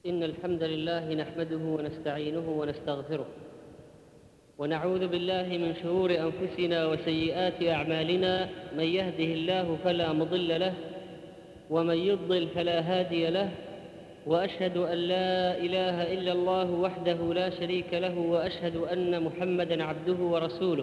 إن الحمد لله نحمده ونستعينه ونستغفره ونعوذ بالله من شرور أنفسنا وسيئات أعمالنا. من يهده الله فلا مضل له ومن يضلل فلا هادي له، وأشهد أن لا إله إلا الله وحده لا شريك له، وأشهد أن محمدًا عبده ورسوله.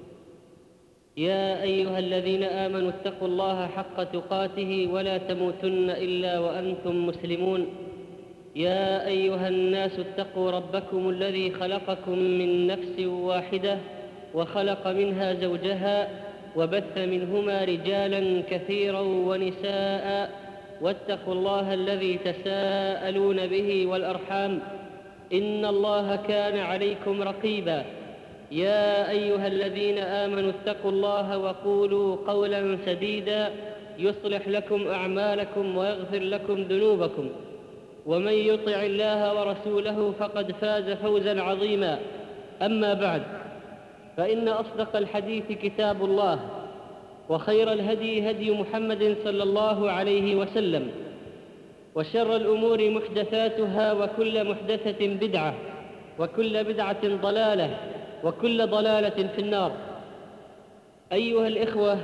يا أيها الذين آمنوا اتقوا الله حق تقاته ولا تموتن إلا وأنتم مسلمون. يا أيها الناس اتقوا ربكم الذي خلقكم من نفس واحدة وخلق منها زوجها وبث منهما رجالا كثيرا ونساء، واتقوا الله الذي تساءلون به والأرحام، إن الله كان عليكم رقيبا. يا أيها الذين آمنوا اتقوا الله وقولوا قولا سديدا يصلح لكم أعمالكم ويغفر لكم ذنوبكم، ومن يطع الله ورسوله فقد فاز فوزا عظيما. أما بعد، فإن أصدق الحديث كتاب الله، وخير الهدي هدي محمد صلى الله عليه وسلم، وشر الأمور محدثاتها، وكل محدثة بدعة، وكل بدعة ضلالة، وكل ضلالة في النار. أيها الإخوة،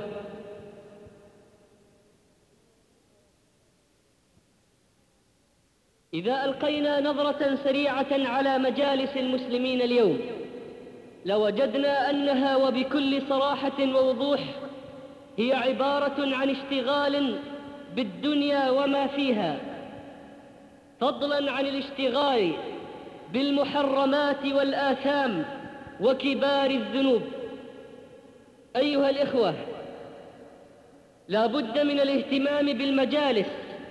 إذا ألقينا نظرة سريعة على مجالس المسلمين اليوم لوجدنا أنها وبكل صراحة ووضوح هي عبارة عن اشتغال بالدنيا وما فيها، فضلاً عن الاشتغال بالمحرمات والآثام وكبار الذنوب. أيها الإخوة، لا بد من الاهتمام بالمجالس،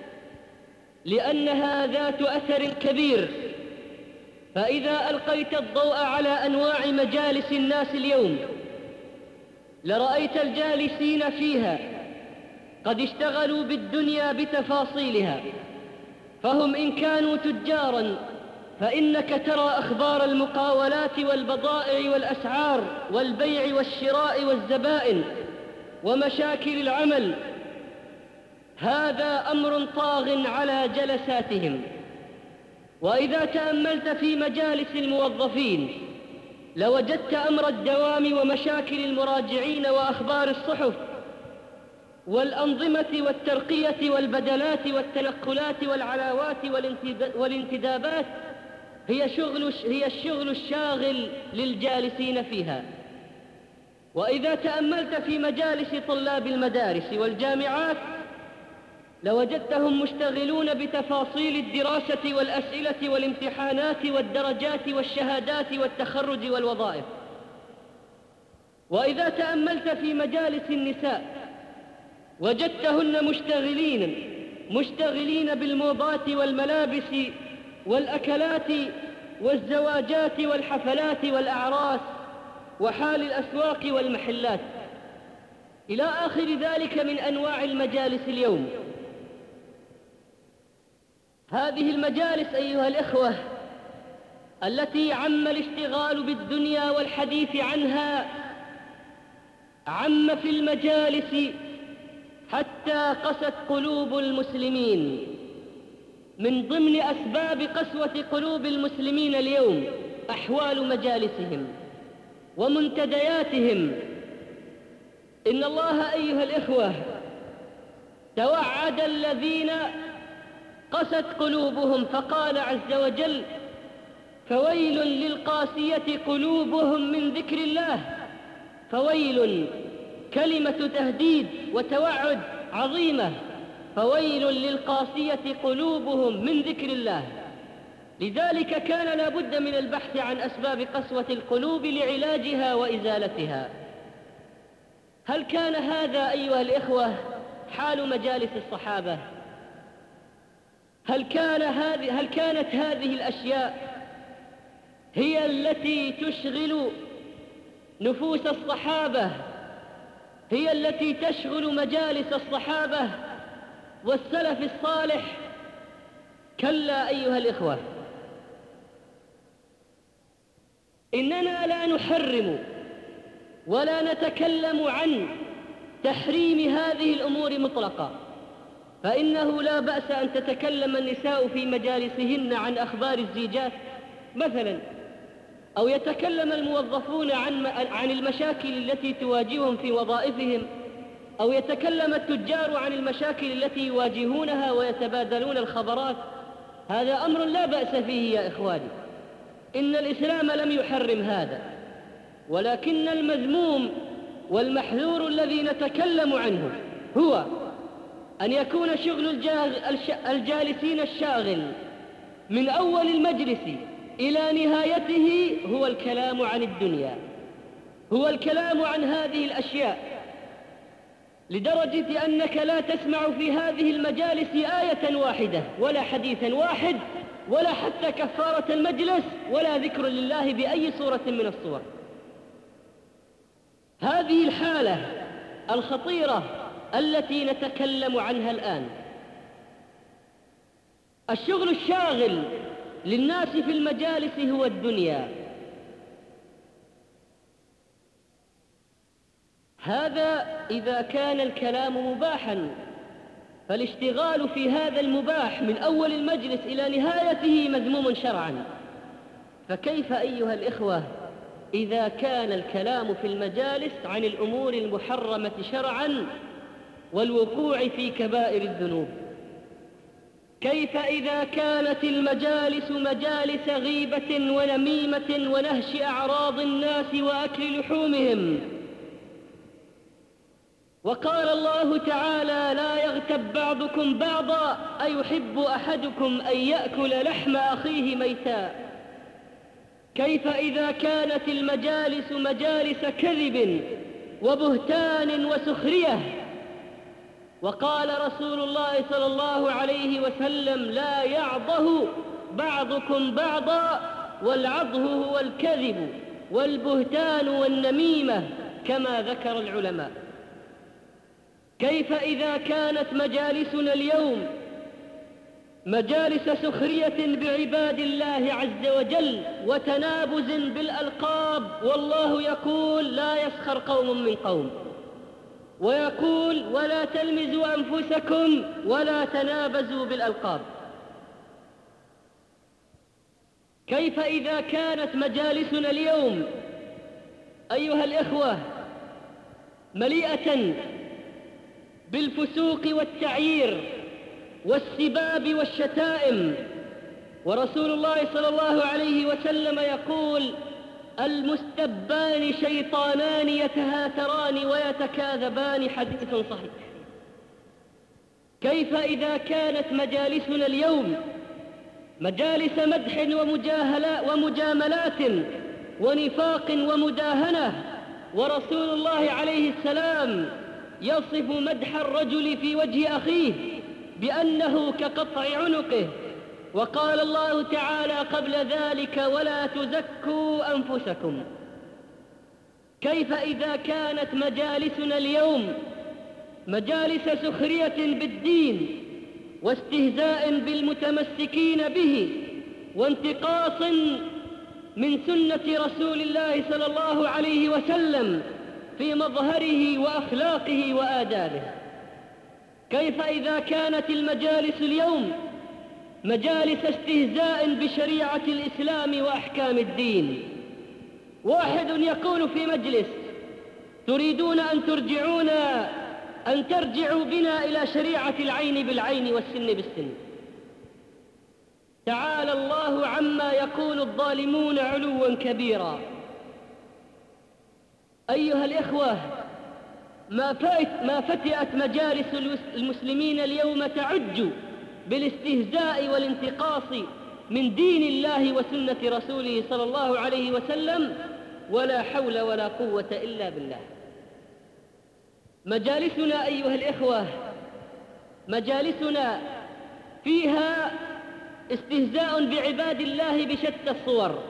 لأنها ذات أثر كبير. فإذا ألقيت الضوء على أنواع مجالس الناس اليوم لرأيت الجالسين فيها قد اشتغلوا بالدنيا بتفاصيلها، فهم إن كانوا تجاراً فإنك ترى أخبار المقاولات والبضائع والأسعار والبيع والشراء والزبائن ومشاكل العمل. هذا أمر طاغ على جلساتهم. وإذا تأملت في مجالس الموظفين لوجدت أمر الدوام ومشاكل المراجعين وأخبار الصحف والأنظمة والترقية والبدلات والتنقلات والعلاوات والانتدابات هي الشغل الشاغل للجالسين فيها. وإذا تأملت في مجالس طلاب المدارس والجامعات لوجدتهم مشتغلون بتفاصيل الدراسة والأسئلة والامتحانات والدرجات والشهادات والتخرج والوظائف. وإذا تأملت في مجالس النساء وجدتهن مشتغلين بالموضات والملابس والأكلات والزواجات والحفلات والأعراس وحال الأسواق والمحلات إلى آخر ذلك من أنواع المجالس اليوم. هذه المجالس أيها الإخوة التي عم الاشتغال بالدنيا والحديث عنها عم في المجالس حتى قست قلوب المسلمين. من ضمن أسباب قسوة قلوب المسلمين اليوم أحوال مجالسهم ومنتدياتهم. إن الله أيها الإخوة توعد الذين قست قلوبهم فقال عز وجل: فويل للقاسية قلوبهم من ذكر الله. فويل كلمة تهديد وتوعد عظيمة، فويل للقاسية قلوبهم من ذكر الله. لذلك كان لا بد من البحث عن أسباب قسوة القلوب لعلاجها وإزالتها. هل كان هذا أيها الإخوة حال مجالس الصحابة؟ هل كانت هذه الأشياء هي التي تشغل نفوس الصحابة، هي التي تشغل مجالس الصحابة والسلف الصالح؟ كلا أيها الإخوة، إننا لا نحرم ولا نتكلم عن تحريم هذه الأمور مطلقا، فإنه لا بأس أن تتكلم النساء في مجالسهن عن أخبار الزيجات مثلا، أو يتكلم الموظفون عن المشاكل التي تواجههم في وظائفهم، أو يتكلم التجار عن المشاكل التي يواجهونها ويتبادلون الخبرات. هذا أمر لا بأس فيه يا إخواني، إن الإسلام لم يحرم هذا، ولكن المذموم والمحذور الذي نتكلم عنه هو أن يكون شغل الجالسين الشاغل من أول المجلس إلى نهايته هو الكلام عن الدنيا، هو الكلام عن هذه الأشياء، لدرجة أنك لا تسمع في هذه المجالس آية واحدة ولا حديثا واحد ولا حتى كفارة المجلس ولا ذكر لله بأي صورة من الصور. هذه الحالة الخطيرة التي نتكلم عنها الآن. الشغل الشاغل للناس في المجالس هو الدنيا. هذا إذا كان الكلام مباحا، فالاشتغال في هذا المباح من أول المجلس إلى نهايته مذموم شرعا. فكيف أيها الإخوة إذا كان الكلام في المجالس عن الأمور المحرمة شرعا والوقوع في كبائر الذنوب؟ كيف إذا كانت المجالس مجالس غيبة ونميمة ونهش أعراض الناس وأكل لحومهم؟ وقال الله تعالى: لا يغتب بعضكم بعضا أيحب أحدكم أن يأكل لحم أخيه ميتا. كيف إذا كانت المجالس مجالس كذب وبهتان وسخرية؟ وقال رسول الله صلى الله عليه وسلم: لا يعضه بعضكم بعضا، والعضه هو الكذب والبهتان والنميمة كما ذكر العلماء. كيف إذا كانت مجالسنا اليوم مجالس سخرية بعباد الله عز وجل وتنابز بالألقاب، والله يقول: لا يسخر قوم من قوم، ويقول: ولا تلمزوا أنفسكم ولا تنابزوا بالألقاب. كيف إذا كانت مجالسنا اليوم أيها الإخوة مليئة بالفسوق والتعيير والسباب والشتائم؟ ورسول الله صلى الله عليه وسلم يقول: المستبان شيطانان يتهاتران ويتكاذبان، حديث صحيح. كيف إذا كانت مجالسنا اليوم مجالس مدح ومجاملات ونفاق ومداهنة، ورسول الله عليه السلام يصف مدح الرجل في وجه أخيه بأنه كقطع عنقه، وقال الله تعالى قبل ذلك: ولا تزكوا أنفسكم. كيف إذا كانت مجالسنا اليوم مجالس سخرية بالدين واستهزاء بالمتمسكين به وانتقاص من سنة رسول الله صلى الله عليه وسلم في مظهره وأخلاقه وآدابه؟ كيف إذا كانت المجالس اليوم مجالس استهزاء بشريعة الإسلام وأحكام الدين؟ واحد يقول في مجلس: تريدون أن ترجعوا بنا إلى شريعة العين بالعين والسن بالسن. تعالى الله عما يقول الظالمون علوا كبيرا. أيها الإخوة، ما فتئت مجالس المسلمين اليوم تعج بالاستهزاء والانتقاص من دين الله وسنة رسوله صلى الله عليه وسلم، ولا حول ولا قوة إلا بالله. مجالسنا أيها الإخوة مجالسنا فيها استهزاء بعباد الله بشتى الصور،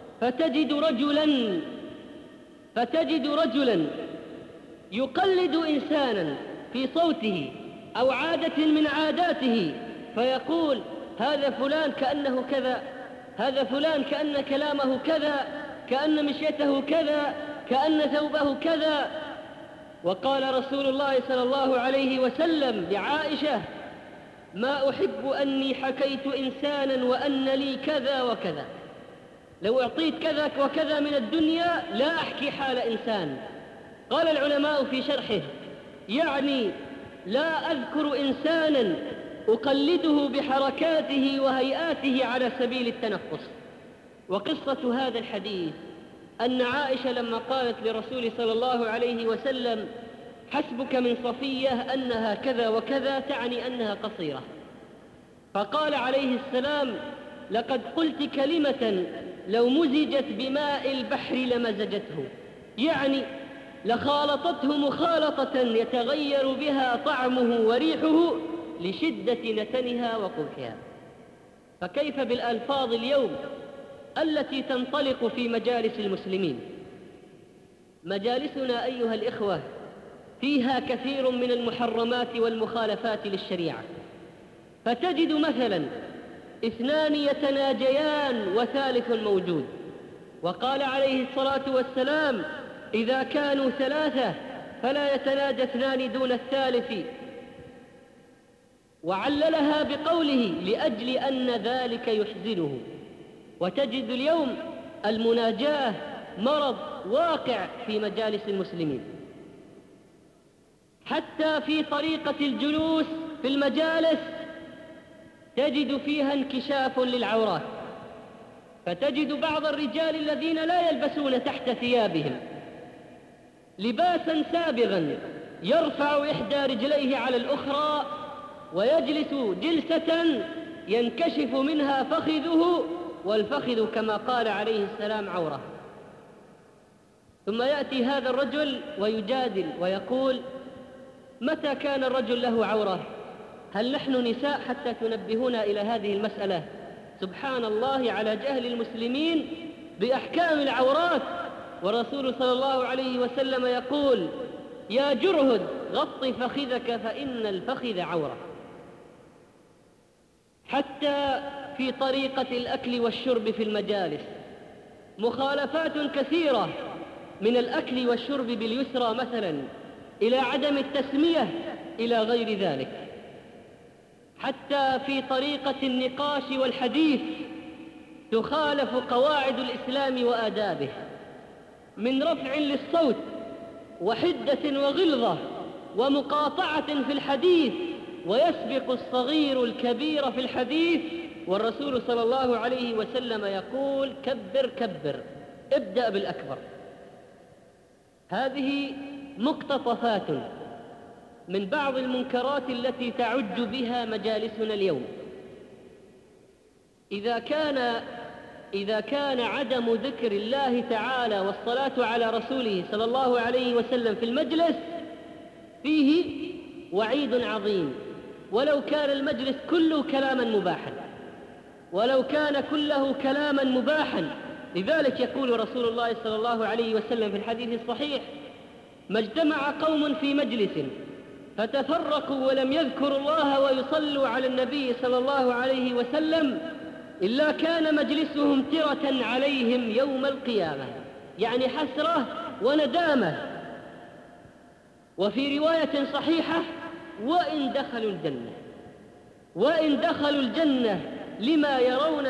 فتجد رجلا يقلد إنسانا في صوته أو عادة من عاداته، فيقول: هذا فلان كأنه كذا، هذا فلان كأن كلامه كذا، كأن مشيته كذا، كأن ثوبه كذا. وقال رسول الله صلى الله عليه وسلم لعائشة: ما أحب أني حكيت إنسانا وأن لي كذا وكذا، لو أعطيت كذا وكذا من الدنيا لا أحكي حال إنسان. قال العلماء في شرحه: يعني لا أذكر إنسانا أقلده بحركاته وهيئاته على سبيل التنقص. وقصة هذا الحديث أن عائشة لما قالت لرسول صلى الله عليه وسلم: حسبك من صفية أنها كذا وكذا، تعني أنها قصيرة، فقال عليه السلام: لقد قلت كلمة لو مزجت بماء البحر لمزجته، يعني لخالطته مخالطة يتغير بها طعمه وريحه لشدة نتنها وقبحها. فكيف بالألفاظ اليوم التي تنطلق في مجالس المسلمين؟ مجالسنا أيها الإخوة فيها كثير من المحرمات والمخالفات للشريعة، فتجد مثلا اثنان يتناجيان وثالث موجود، وقال عليه الصلاة والسلام: إذا كانوا ثلاثة فلا يتناجى اثنان دون الثالث، وعللها بقوله: لأجل أن ذلك يحزنه. وتجد اليوم المناجاة مرض واقع في مجالس المسلمين، حتى في طريقة الجلوس في المجالس تجد فيها انكشاف للعورات، فتجد بعض الرجال الذين لا يلبسون تحت ثيابهم لباسا سابغا يرفع إحدى رجليه على الأخرى ويجلس جلسة ينكشف منها فخذه، والفخذ كما قال عليه السلام عورة. ثم يأتي هذا الرجل ويجادل ويقول: متى كان الرجل له عورة؟ هل نحن نساء حتى تنبهونا إلى هذه المسألة؟ سبحان الله على جهل المسلمين بأحكام العورات. ورسول صلى الله عليه وسلم يقول: يا جرهد غط فخذك فإن الفخذ عورة. حتى في طريقة الأكل والشرب في المجالس مخالفات كثيرة، من الأكل والشرب باليسرى مثلا إلى عدم التسمية إلى غير ذلك. حتى في طريقة النقاش والحديث تخالف قواعد الإسلام وآدابه، من رفع للصوت وحدة وغلظة ومقاطعة في الحديث، ويسبق الصغير الكبير في الحديث، والرسول صلى الله عليه وسلم يقول: كبر كبر، ابدأ بالأكبر. هذه مقتطفات من بعض المنكرات التي تعج بها مجالسنا اليوم. إذا كان عدم ذكر الله تعالى والصلاة على رسوله صلى الله عليه وسلم في المجلس فيه وعيد عظيم، ولو كان المجلس كله كلاما مباحا، ولو كان كله كلاما مباحا. لذلك يقول رسول الله صلى الله عليه وسلم في الحديث الصحيح: ما اجتمع قوم في مجلس فتفرقوا ولم يذكروا الله ويصلوا على النبي صلى الله عليه وسلم إلا كان مجلسهم ترة عليهم يوم القيامة، يعني حسرة وندامة. وفي رواية صحيحة: وإن دخلوا الجنة لما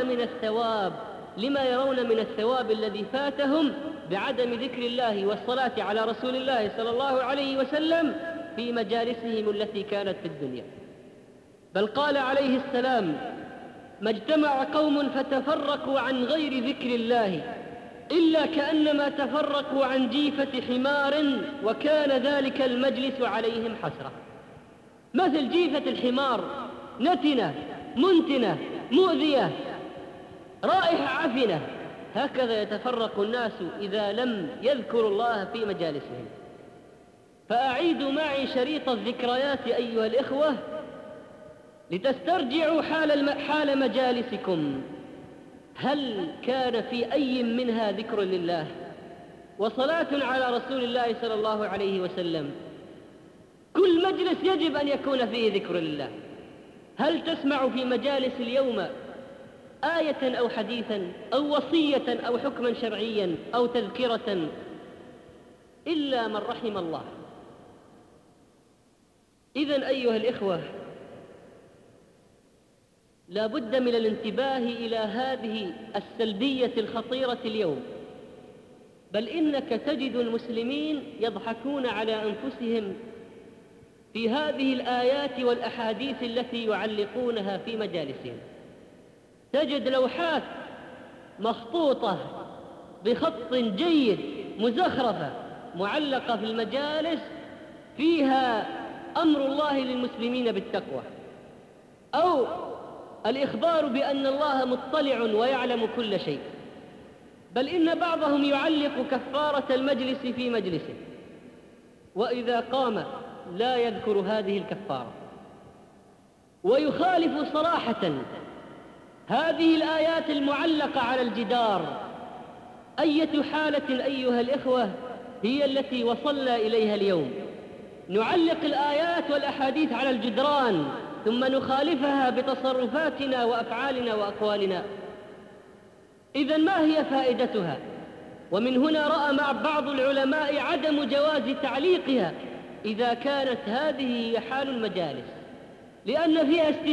يرون من الثواب الذي فاتهم بعدم ذكر الله والصلاة على رسول الله صلى الله عليه وسلم في مجالسهم التي كانت في الدنيا. بل قال عليه السلام: ما اجتمع قوم فتفرقوا عن غير ذكر الله إلا كأنما تفرقوا عن جيفة حمار وكان ذلك المجلس عليهم حسرة. مثل جيفة الحمار، نتنة منتنة مؤذية رائحة عفنة، هكذا يتفرق الناس إذا لم يذكروا الله في مجالسهم. فأعيدوا معي شريط الذكريات أيها الإخوة لتسترجعوا حال مجالسكم. هل كان في أي منها ذكر لله وصلاة على رسول الله صلى الله عليه وسلم؟ كل مجلس يجب أن يكون فيه ذكر لله. هل تسمع في مجالس اليوم آية أو حديثا أو وصية أو حكما شرعيا أو تذكرة؟ إلا من رحم الله. إذن أيها الإخوة، لا بد من الانتباه إلى هذه السلبية الخطيرة اليوم، بل إنك تجد المسلمين يضحكون على أنفسهم في هذه الآيات والأحاديث التي يعلقونها في مجالسهم. تجد لوحات مخطوطة بخط جيد مزخرفة معلقة في المجالس فيها أمر الله للمسلمين بالتقوى، أو الإخبار بأن الله مطلع ويعلم كل شيء، بل إن بعضهم يعلق كفارة المجلس في مجلسه، وإذا قام لا يذكر هذه الكفارة، ويخالف صراحة هذه الآيات المعلقة على الجدار. أية حالة أيها الإخوة هي التي وصلنا إليها اليوم؟ نعلق الآيات والأحاديث على الجدران ثم نخالفها بتصرفاتنا وأفعالنا وأقوالنا. إذن ما هي فائدتها؟ ومن هنا رأى مع بعض العلماء عدم جواز تعليقها إذا كانت هذه هي حال المجالس، لأن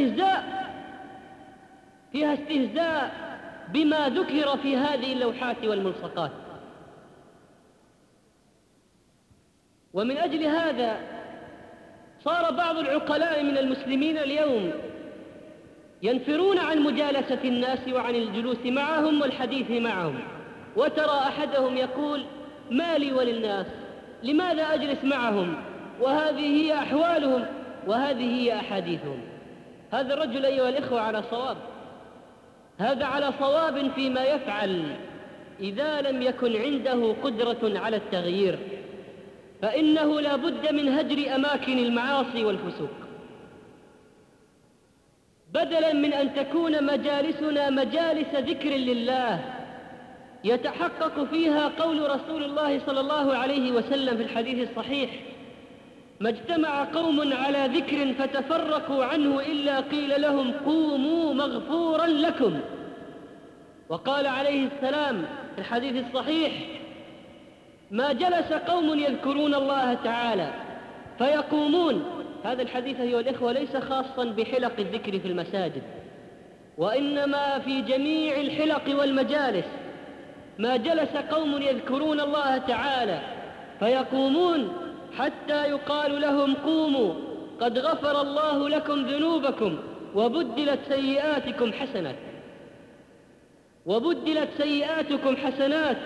فيها استهزاء بما ذكر في هذه اللوحات والملصقات. ومن أجل هذا صار بعض العقلاء من المسلمين اليوم ينفرون عن مجالسة الناس وعن الجلوس معهم والحديث معهم، وترى أحدهم يقول: ما لي وللناس، لماذا أجلس معهم وهذه هي أحوالهم وهذه هي أحاديثهم؟ هذا الرجل أيها الإخوة على صواب، هذا على صواب فيما يفعل إذا لم يكن عنده قدرة على التغيير، فإنه لا بد من هجر أماكن المعاصي والفسوق، بدلاً من أن تكون مجالسنا مجالس ذكر لله يتحقق فيها قول رسول الله صلى الله عليه وسلم في الحديث الصحيح: ما اجتمع قوم على ذكر فتفرقوا عنه إلا قيل لهم قوموا مغفورا لكم. وقال عليه السلام في الحديث الصحيح: ما جلس قوم يذكرون الله تعالى فيقومون. هذا الحديث أيها الإخوة ليس خاصا بحلق الذكر في المساجد، وإنما في جميع الحلق والمجالس. ما جلس قوم يذكرون الله تعالى فيقومون حتى يقال لهم قوموا قد غفر الله لكم ذنوبكم وبدلت سيئاتكم حسنات، وبدلت سيئاتكم حسنات.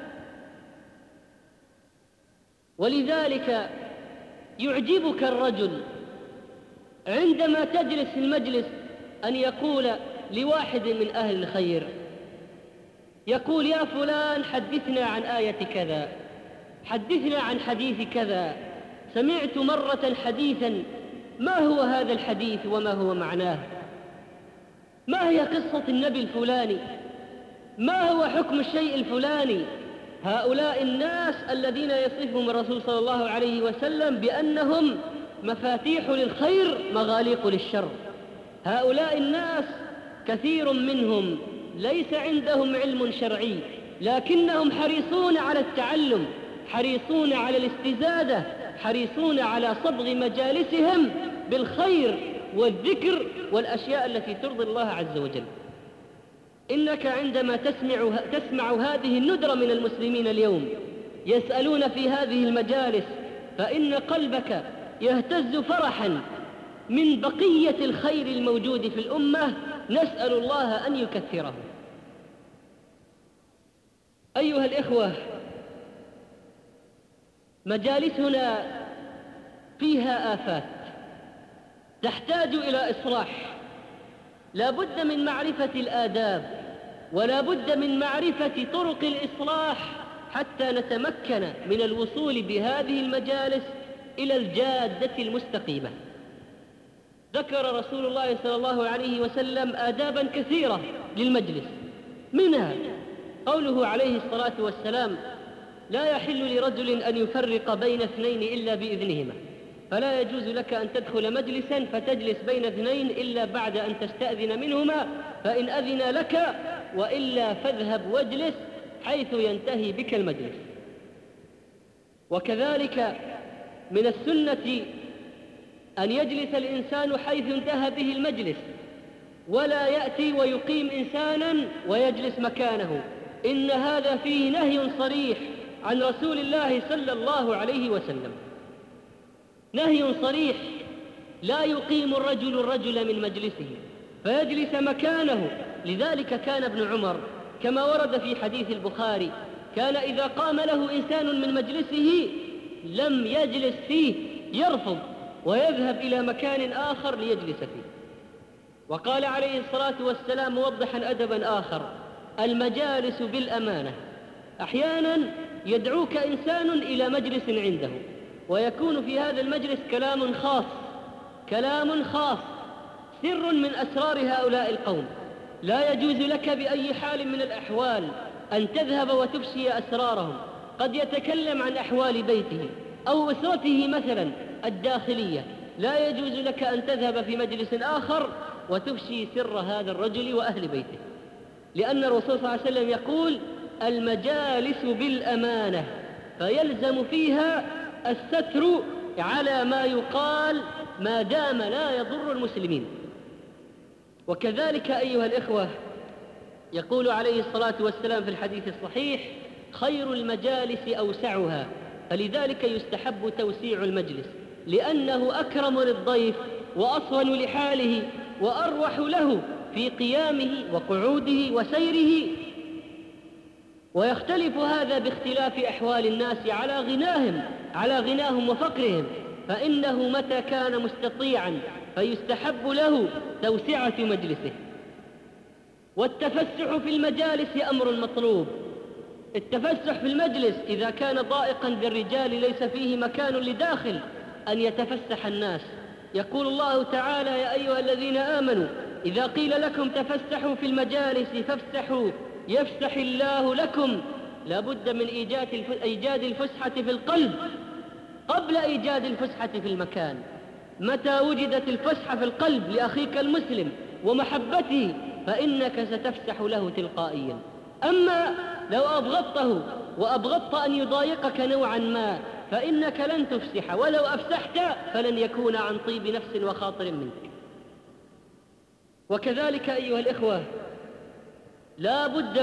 ولذلك يعجبك الرجل عندما تجلس في المجلس أن يقول لواحد من أهل الخير، يقول: يا فلان حدثنا عن آية كذا، حدثنا عن حديث كذا، سمعت مرة حديثا، ما هو هذا الحديث وما هو معناه؟ ما هي قصة النبي الفلاني؟ ما هو حكم الشيء الفلاني؟ هؤلاء الناس الذين يصفهم الرسول صلى الله عليه وسلم بأنهم مفاتيح للخير مغاليق للشر. هؤلاء الناس كثير منهم ليس عندهم علم شرعي، لكنهم حريصون على التعلم، حريصون على الاستزادة، حريصون على صبغ مجالسهم بالخير والذكر والأشياء التي ترضي الله عز وجل. إنك عندما تسمع هذه الندرة من المسلمين اليوم يسألون في هذه المجالس، فإن قلبك يهتز فرحا من بقية الخير الموجود في الأمة، نسأل الله أن يكثره. أيها الإخوة، مجالسنا فيها آفات تحتاج إلى إصلاح. لا بد من معرفة الآداب، ولا بد من معرفة طرق الإصلاح حتى نتمكن من الوصول بهذه المجالس إلى الجادة المستقيمة. ذكر رسول الله صلى الله عليه وسلم آدابا كثيرة للمجلس، منها قوله عليه الصلاة والسلام: لا يحل لرجل أن يفرق بين اثنين إلا بإذنهما، فلا يجوز لك أن تدخل مجلسا فتجلس بين اثنين إلا بعد أن تستأذن منهما، فإن أذن لك، وإلا فاذهب واجلس حيث ينتهي بك المجلس. وكذلك من السنة أن يجلس الإنسان حيث انتهى به المجلس، ولا يأتي ويقيم إنسانا ويجلس مكانه. إن هذا فيه نهي صريح عن رسول الله صلى الله عليه وسلم، نهي صريح. لا يقيم الرجل من مجلسه فيجلس مكانه. لذلك كان ابن عمر كما ورد في حديث البخاري كان إذا قام له إنسان من مجلسه لم يجلس فيه، يرفض ويذهب إلى مكان آخر ليجلس فيه. وقال عليه الصلاة والسلام موضحا أدبا آخر: المجالس بالأمانة. أحيانا يدعوك إنسان إلى مجلس عنده ويكون في هذا المجلس كلام خاص، سر من أسرار هؤلاء القوم، لا يجوز لك بأي حال من الأحوال أن تذهب وتفشي أسرارهم. قد يتكلم عن أحوال بيته أو أسرته مثلا الداخلية، لا يجوز لك أن تذهب في مجلس آخر وتفشي سر هذا الرجل وأهل بيته، لأن الرسول صلى الله عليه وسلم يقول: المجالس بالأمانة، فيلزم فيها الستر على ما يقال ما دام لا يضر المسلمين. وكذلك أيها الإخوة يقول عليه الصلاة والسلام في الحديث الصحيح: خير المجالس أوسعها، فلذلك يستحب توسيع المجلس، لأنه أكرم للضيف وأصون لحاله وأروح له في قيامه وقعوده وسيره. ويختلف هذا باختلاف أحوال الناس على غناهم وفقرهم، فإنه متى كان مستطيعا فيستحب له توسعة مجلسه. والتفسح في المجالس أمر مطلوب. التفسح في المجلس إذا كان ضائقا بالرجال ليس فيه مكان لداخل أن يتفسح الناس. يقول الله تعالى: يا أيها الذين آمنوا إذا قيل لكم تفسحوا في المجالس فافسحوا يفسح الله لكم. لا بد من إيجاد الفسحة في القلب قبل إيجاد الفسحة في المكان. متى وجدت الفسحة في القلب لأخيك المسلم ومحبته فإنك ستفسح له تلقائيا. أما لو أبغضته وأبغضت أن يضايقك نوعا ما فإنك لن تفسح، ولو أفسحت فلن يكون عن طيب نفس وخاطر منك. وكذلك أيها الإخوة لا بد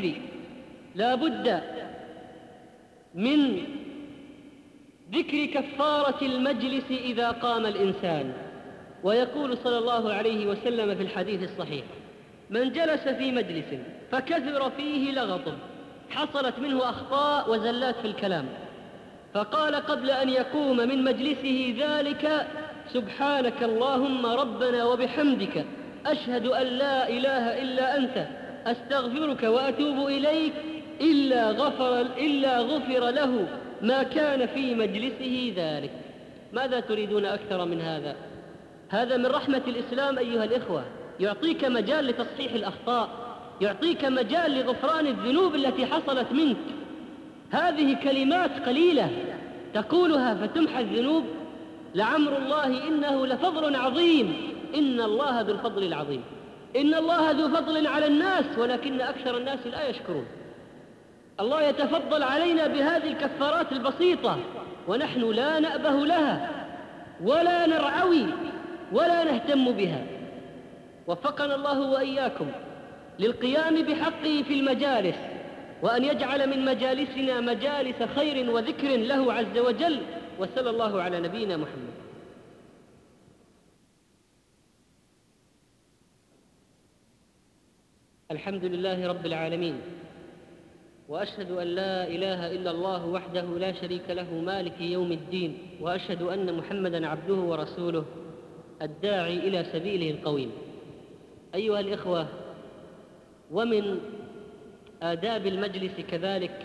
من ذكر كفارة المجلس إذا قام الإنسان. ويقول صلى الله عليه وسلم في الحديث الصحيح: من جلس في مجلس فكثر فيه لغط، حصلت منه أخطاء وزلات في الكلام، فقال قبل أن يقوم من مجلسه ذلك: سبحانك اللهم ربنا وبحمدك أشهد أن لا إله إلا أنت أستغفرك وأتوب إليك، إلا غفر له ما كان في مجلسه ذلك. ماذا تريدون أكثر من هذا؟ هذا من رحمة الإسلام أيها الإخوة، يعطيك مجال لتصحيح الأخطاء، يعطيك مجال لغفران الذنوب التي حصلت منك. هذه كلمات قليلة تقولها فتمحى الذنوب. لعمر الله إنه لفضل عظيم، إن الله ذو الفضل العظيم. إن الله ذو فضل على الناس ولكن أكثر الناس لا يشكرون. الله يتفضل علينا بهذه الكفارات البسيطة ونحن لا نأبه لها ولا نرعوي ولا نهتم بها. وفقنا الله وإياكم للقيام بحقه في المجالس، وأن يجعل من مجالسنا مجالس خير وذكر له عز وجل. وصلى الله على نبينا محمد. الحمد لله رب العالمين، وأشهد أن لا إله إلا الله وحده لا شريك له مالك يوم الدين، وأشهد أن محمدًا عبده ورسوله الداعي إلى سبيله القويم. أيها الإخوة، ومن آداب المجلس كذلك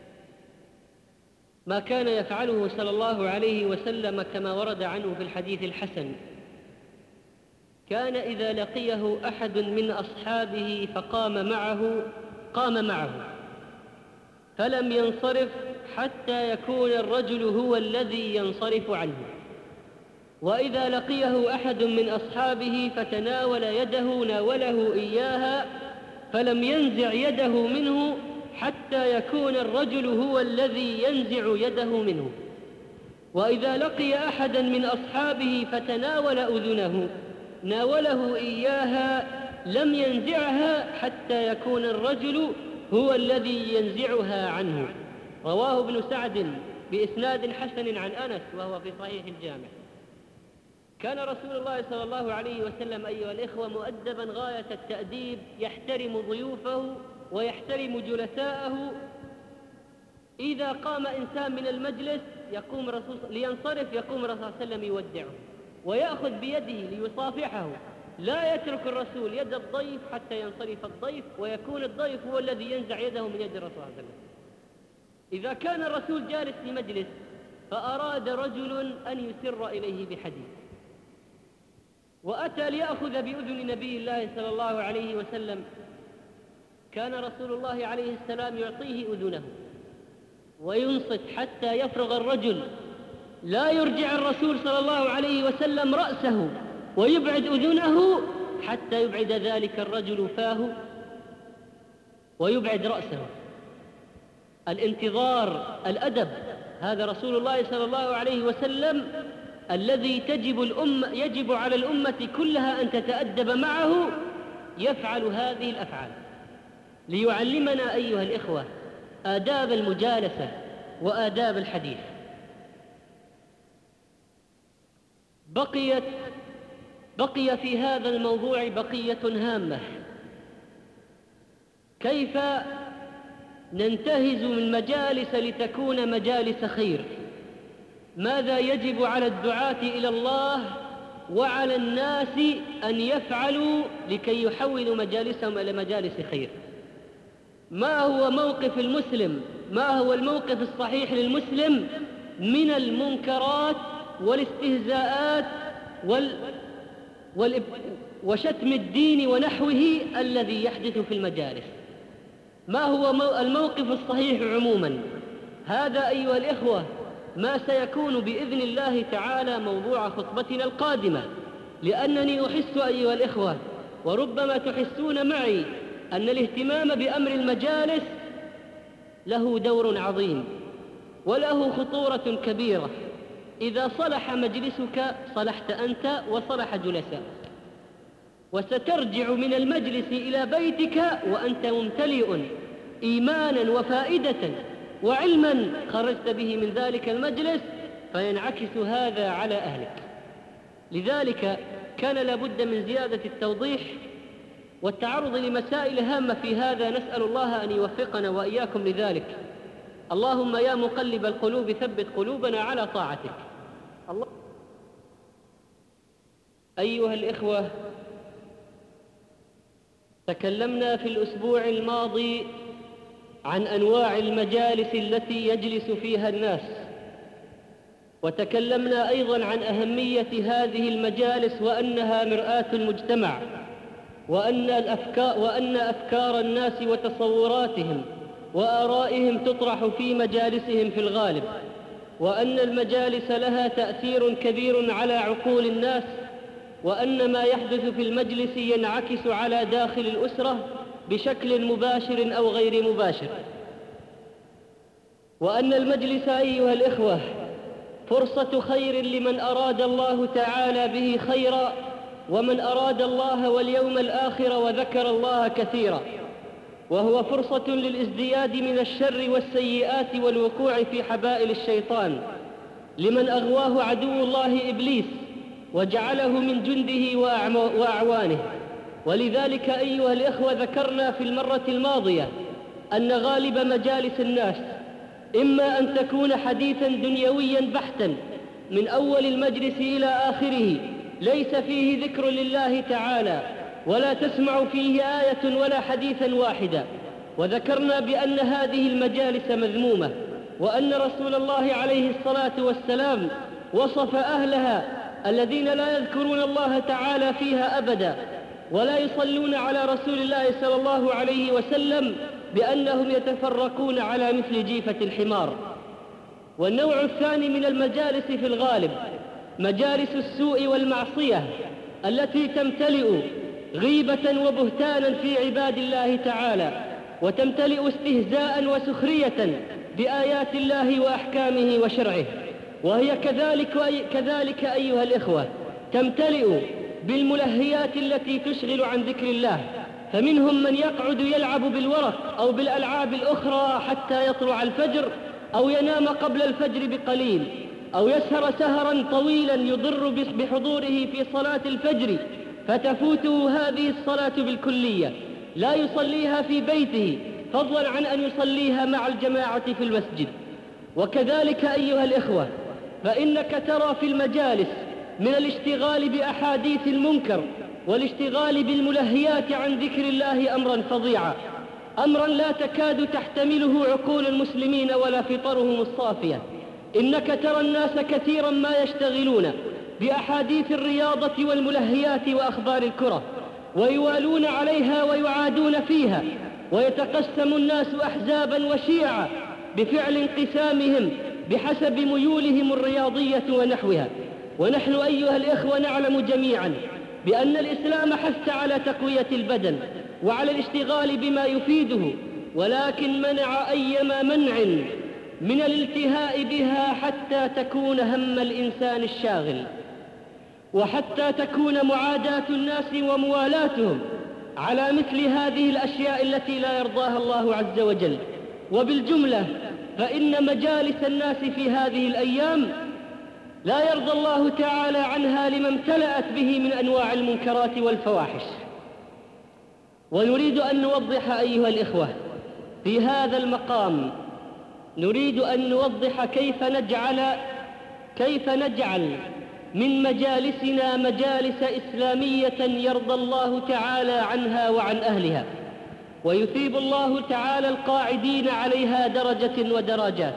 ما كان يفعله صلى الله عليه وسلم كما ورد عنه في الحديث الحسن: كان إذا لقيه أحد من أصحابه فقام معه فلم ينصرف حتى يكون الرجل هو الذي ينصرف عنه، وإذا لقيه أحد من أصحابه فتناول يده ناوله إياها فلم ينزع يده منه حتى يكون الرجل هو الذي ينزع يده منه، وإذا لقي أحدا من أصحابه فتناول أذنه ناوله إياها لم ينزعها حتى يكون الرجل هو الذي ينزعها عنه. رواه ابن سعد بإسناد حسن عن أنس وهو في صحيح الجامع. كان رسول الله صلى الله عليه وسلم أيها الإخوة مؤدبا غاية التأديب، يحترم ضيوفه ويحترم جلساءه. إذا قام إنسان من المجلس يقوم الرسول لينصرف، يقوم الرسول صلى الله عليه وسلم يودعه ويأخذ بيده ليصافحه. لا يترك الرسول يد الضيف حتى ينصرف الضيف، ويكون الضيف هو الذي ينزع يده من يد الرسول صلى الله عليه وسلم. إذا كان الرسول جالس في مجلس فأراد رجل أن يسر إليه بحديث وأتى ليأخذ بأذن نبي الله صلى الله عليه وسلم، كان رسول الله عليه السلام يعطيه أذنه وينصت حتى يفرغ الرجل. لا يرجع الرسول صلى الله عليه وسلم رأسه ويبعد أذنه حتى يبعد ذلك الرجل فاه ويبعد رأسه. الانتظار، الأدب، هذا رسول الله صلى الله عليه وسلم الذي يجب على الأمة كلها أن تتأدب معه، يفعل هذه الأفعال ليعلمنا أيها الإخوة آداب المجالسة وآداب الحديث. بقي في هذا الموضوع بقية هامة: كيف ننتهز من مجالس لتكون مجالس خير؟ ماذا يجب على الدعاة إلى الله وعلى الناس أن يفعلوا لكي يحولوا مجالسهم إلى مجالس خير؟ ما هو موقف المسلم؟ ما هو الموقف الصحيح للمسلم من المنكرات والاستهزاءات وشتم الدين ونحوه الذي يحدث في المجالس؟ ما هو الموقف الصحيح عموما؟ هذا أيها الإخوة ما سيكون بإذن الله تعالى موضوع خطبتنا القادمة، لأنني أحس أيها الإخوة وربما تحسون معي أن الاهتمام بأمر المجالس له دور عظيم وله خطورة كبيرة. إذا صلح مجلسك صلحت أنت وصلح جلساء، وسترجع من المجلس إلى بيتك وأنت ممتلئ إيمانا وفائدة وعلما خرجت به من ذلك المجلس، فينعكس هذا على أهلك. لذلك كان لابد من زيادة التوضيح والتعرض لمسائل هامة في هذا، نسأل الله أن يوفقنا وإياكم لذلك. اللهم يا مقلب القلوب ثبت قلوبنا على طاعتك. أيها الإخوة، تكلمنا في الأسبوع الماضي عن أنواع المجالس التي يجلس فيها الناس، وتكلمنا أيضا عن أهمية هذه المجالس وأنها مرآة المجتمع، وأن أفكار الناس وتصوراتهم وآرائهم تطرح في مجالسهم في الغالب، وأن المجالس لها تأثير كبير على عقول الناس، وأن ما يحدث في المجلس ينعكس على داخل الأسرة بشكل مباشر أو غير مباشر، وأن المجلس أيها الإخوة فرصة خير لمن أراد الله تعالى به خيرا، ومن أراد الله واليوم الآخر وذكر الله كثيرا، وهو فرصة للازدياد من الشر والسيئات والوقوع في حبائل الشيطان لمن أغواه عدو الله إبليس وجعله من جنده وأعوانه. ولذلك أيها الإخوة ذكرنا في المرة الماضية أن غالب مجالس الناس إما أن تكون حديثا دنيويا بحتا من أول المجلس إلى آخره، ليس فيه ذكر لله تعالى ولا تسمع فيه آية ولا حديثا واحدا. وذكرنا بأن هذه المجالس مذمومة، وأن رسول الله عليه الصلاة والسلام وصف أهلها الذين لا يذكرون الله تعالى فيها أبدا ولا يصلون على رسول الله صلى الله عليه وسلم بأنهم يتفرقون على مثل جيفة الحمار. والنوع الثاني من المجالس في الغالب مجالس السوء والمعصية التي تمتلئ غيبة وبهتانا في عباد الله تعالى، وتمتلئ استهزاء وسخرية بآيات الله وأحكامه وشرعه، وهي كذلك أيها الإخوة تمتلئ بالملهيات التي تشغل عن ذكر الله، فمنهم من يقعد يلعب بالورق أو بالألعاب الأخرى حتى يطلع الفجر، أو ينام قبل الفجر بقليل، أو يسهر سهرا طويلا يضر بحضوره في صلاة الفجر فتفوته هذه الصلاة بالكلية، لا يصليها في بيته فضلا عن أن يصليها مع الجماعة في المسجد. وكذلك أيها الإخوة، فإنك ترى في المجالس من الاشتغال بأحاديث المنكر والاشتغال بالملهيات عن ذكر الله أمرا فظيعا، أمرا لا تكاد تحتمله عقول المسلمين ولا فطرهم الصافية. إنك ترى الناس كثيرا ما يشتغلون بأحاديث الرياضة والملهيات وأخبار الكرة، ويوالون عليها ويعادون فيها، ويتقسم الناس أحزابا وشيعا بفعل انقسامهم بحسب ميولهم الرياضية ونحوها. ونحن أيها الإخوة نعلم جميعا بأن الإسلام حث على تقوية البدن وعلى الاشتغال بما يفيده، ولكن منع أيما منع من الالتهاء بها حتى تكون هم الإنسان الشاغل، وحتى تكون معاداة الناس وموالاتهم على مثل هذه الأشياء التي لا يرضاها الله عز وجل. وبالجملة فإن مجالس الناس في هذه الأيام لا يرضى الله تعالى عنها لما امتلأت به من أنواع المنكرات والفواحش. ونريد أن نوضح أيها الإخوة في هذا المقام، نريد أن نوضح كيف نجعل من مجالسنا مجالس إسلامية يرضى الله تعالى عنها وعن أهلها، ويثيب الله تعالى القاعدين عليها درجة ودرجات.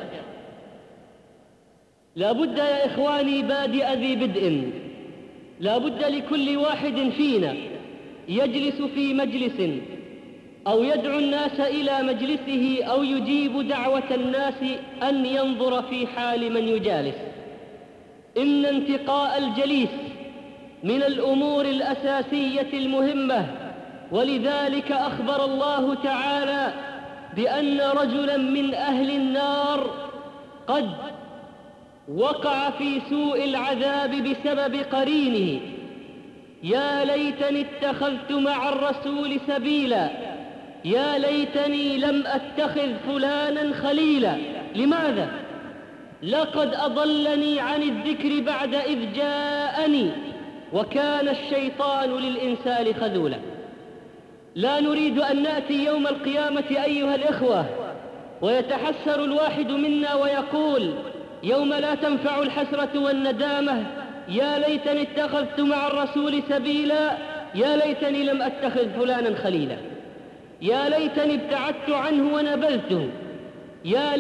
لا بد يا إخواني بادئ ذي بدء، لا بد لكل واحد فينا يجلس في مجلس أو يدعو الناس إلى مجلسه أو يجيب دعوة الناس أن ينظر في حال من يجالس. إن انتقاء الجليس من الأمور الأساسية المهمة، ولذلك أخبر الله تعالى بأن رجلا من أهل النار قد وقع في سوء العذاب بسبب قرينه. يا ليتني اتخذت مع الرسول سبيلا، يا ليتني لم أتخذ فلانا خليلا. لماذا؟ لقد أضلني عن الذكر بعد إذ جاءني وكان الشيطان للإنسان خذولا. لا نريد أن نأتي يوم القيامة أيها الإخوة ويتحسر الواحد منا ويقول يوم لا تنفع الحسرة والندامة يا ليتني اتخذت مع الرسول سبيلا، يا ليتني لم أتخذ فلانا خليلا، يا ليتني ابتعدت عنه ونبذته، يا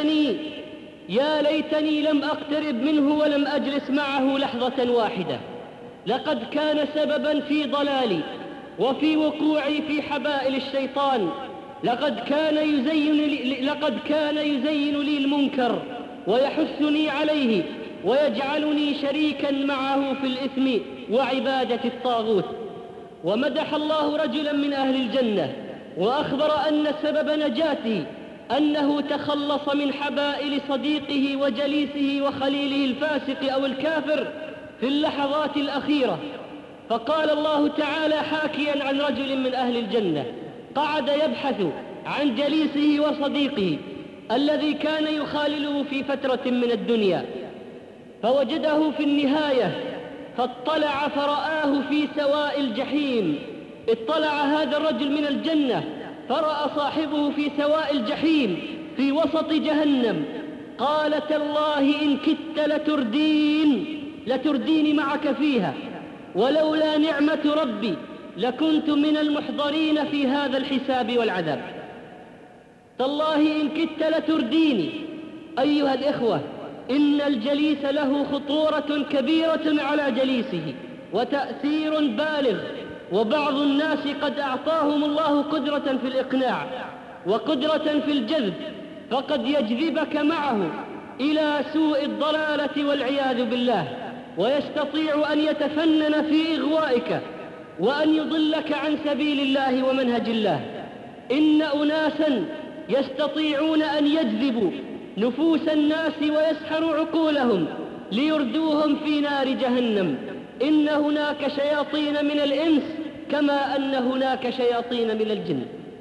ليتني لم أقترب منه ولم أجلس معه لحظة واحدة. لقد كان سببا في ضلالي وفي وقوعي في حبائل الشيطان. لقد كان يزين لي المنكر ويحثني عليه ويجعلني شريكا معه في الإثم وعبادة الطاغوت. ومدح الله رجلا من أهل الجنة وأخبر أن سبب نجاته أنه تخلص من حبائل صديقه وجليسه وخليله الفاسق أو الكافر في اللحظات الأخيرة. فقال الله تعالى حاكيا عن رجل من أهل الجنة قعد يبحث عن جليسه وصديقه الذي كان يخالله في فترة من الدنيا، فوجده في النهاية فاطلع فرآه في سواء الجحيم. اطلع هذا الرجل من الجنة فرأى صاحبه في سواء الجحيم في وسط جهنم. قال تالله إن كدت لتردين معك فيها، ولولا نعمة ربي لكنت من المحضرين في هذا الحساب والعذاب. تالله إن كدت لترديني. أيها الإخوة، إن الجليس له خطورة كبيرة على جليسه وتأثير بالغ، وبعض الناس قد أعطاهم الله قدرة في الإقناع وقدرة في الجذب، فقد يجذبك معه إلى سوء الضلالة والعياذ بالله، ويستطيع أن يتفنن في إغوائك وأن يضلك عن سبيل الله ومنهج الله. إن أناسا يستطيعون أن يجذبوا نفوس الناس ويسحروا عقولهم ليردوهم في نار جهنم. إن هناك شياطين من الإنس كما أن هناك شياطين من الجن.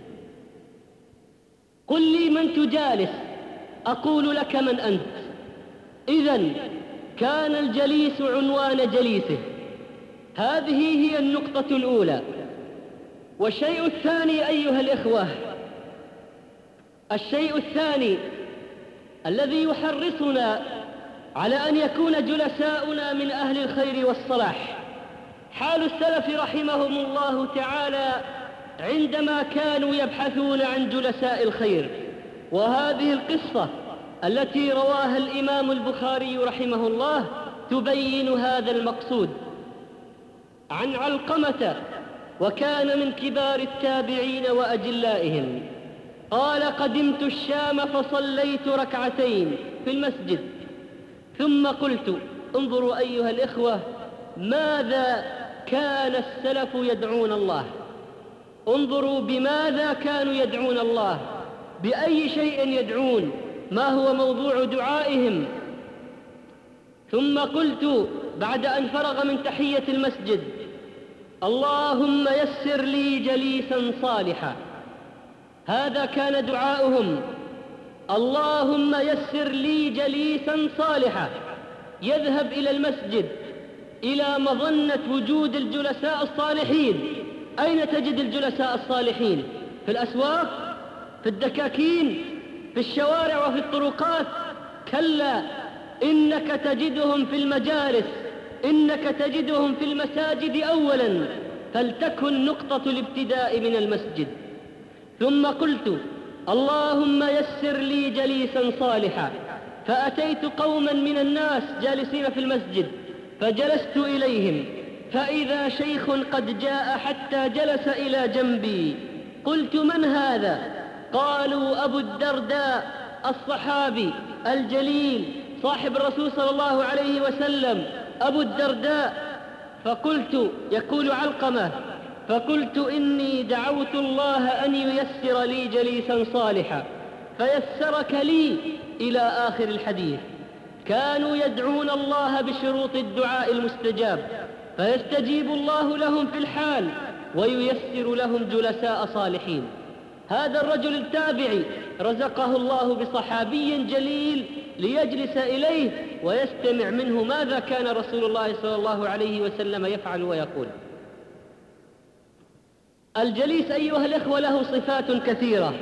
قل لي من تجالس أقول لك من أنت. إذن كان الجليس عنوان جليسه. هذه هي النقطة الأولى. والشيء الثاني أيها الإخوة، الشيء الثاني الذي يحرصنا على أن يكون جلساؤنا من أهل الخير والصلاح حال السلف رحمهم الله تعالى عندما كانوا يبحثون عن جلساء الخير. وهذه القصة التي رواها الإمام البخاري رحمه الله تبين هذا المقصود. عن علقمة، وكان من كبار التابعين وأجلائهم، قال: قدمت الشام فصليت ركعتين في المسجد، ثم قلت: انظروا أيها الإخوة ماذا كان السلف يدعون الله، انظروا بماذا كانوا يدعون الله، بأي شيء يدعون، ما هو موضوع دعائهم. ثم قلت بعد أن فرغ من تحية المسجد: اللهم يسر لي جليسا صالحا. هذا كان دعاؤهم: اللهم يسر لي جليسا صالحا. يذهب إلى المسجد إلى مظنة وجود الجلساء الصالحين. أين تجد الجلساء الصالحين؟ في الأسواق؟ في الدكاكين؟ في الشوارع وفي الطرقات؟ كلا، إنك تجدهم في المجالس، إنك تجدهم في المساجد أولا، فلتكن نقطة الابتداء من المسجد. ثم قلت: اللهم يسر لي جليسا صالحا. فأتيت قوما من الناس جالسين في المسجد فجلست إليهم، فإذا شيخ قد جاء حتى جلس إلى جنبي. قلت: من هذا؟ قالوا: أبو الدرداء الصحابي الجليل صاحب الرسول صلى الله عليه وسلم، أبو الدرداء. فقلت، يقول علقمة: فقلت: إني دعوت الله أن ييسر لي جليسا صالحا فيسرك لي، إلى آخر الحديث. كانوا يدعون الله بشروط الدعاء المستجاب، فيستجيب الله لهم في الحال وييسر لهم جلساء صالحين. هذا الرجل التابعي رزقه الله بصحابي جليل ليجلس إليه ويستمع منه ماذا كان رسول الله صلى الله عليه وسلم يفعل ويقول. الجليس أيها الإخوة له صفات كثيرة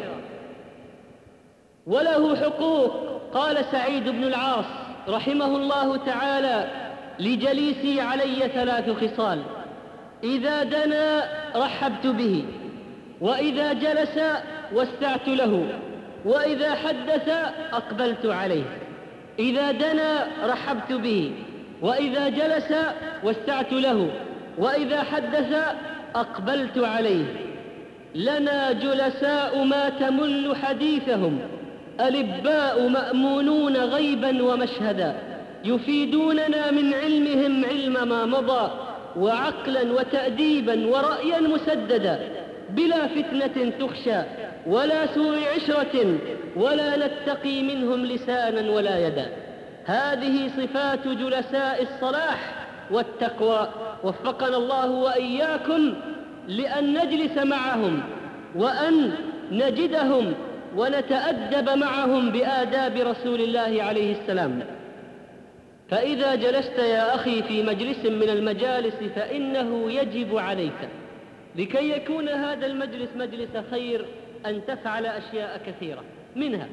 وله حقوق. قال سعيد بن العاص رحمه الله تعالى: لجليسي علي 3 خصال: إذا دنا رحبت به، وإذا جلس وسعت له، وإذا حدث أقبلت عليه. إذا دنا رحبت به، وإذا جلس وسعت له، وإذا حدث أقبلت عليه. لنا جلساء ما تمل حديثهم، ألباء مأمونون غيبا ومشهدا، يفيدوننا من علمهم علم ما مضى، وعقلا وتأديبا ورأيا مسددا، بلا فتنة تخشى ولا سوء عشرة، ولا نتقي منهم لسانا ولا يدا. هذه صفات جلساء الصلاح والتقوى. وفقنا الله وإياكم لأن نجلس معهم وأن نجدهم ونتأدب معهم بآداب رسول الله عليه السلام. فإذا جلست يا أخي في مجلس من المجالس فإنه يجب عليك لكي يكون هذا المجلس مجلس خير أن تفعل أشياء كثيرة. منها: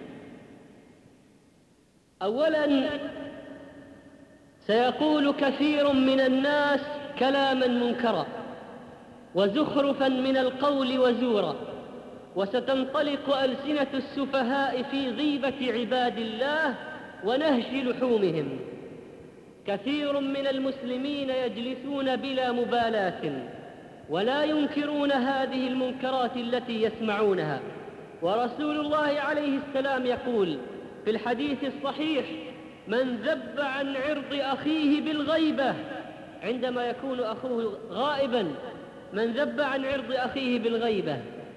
أولا، سيقول كثير من الناس كلاما منكرا وزخرفا من القول وزورا، وستنطلق ألسنة السفهاء في غيبة عباد الله ونهش لحومهم. كثير من المسلمين يجلسون بلا مبالاة ولا ينكرون هذه المنكرات التي يسمعونها. ورسول الله عليه السلام يقول في الحديث الصحيح: من ذب عن عرض أخيه بالغيبة، عندما يكون أخوه غائبا، من ذب عن عرض أخيه بالغيبة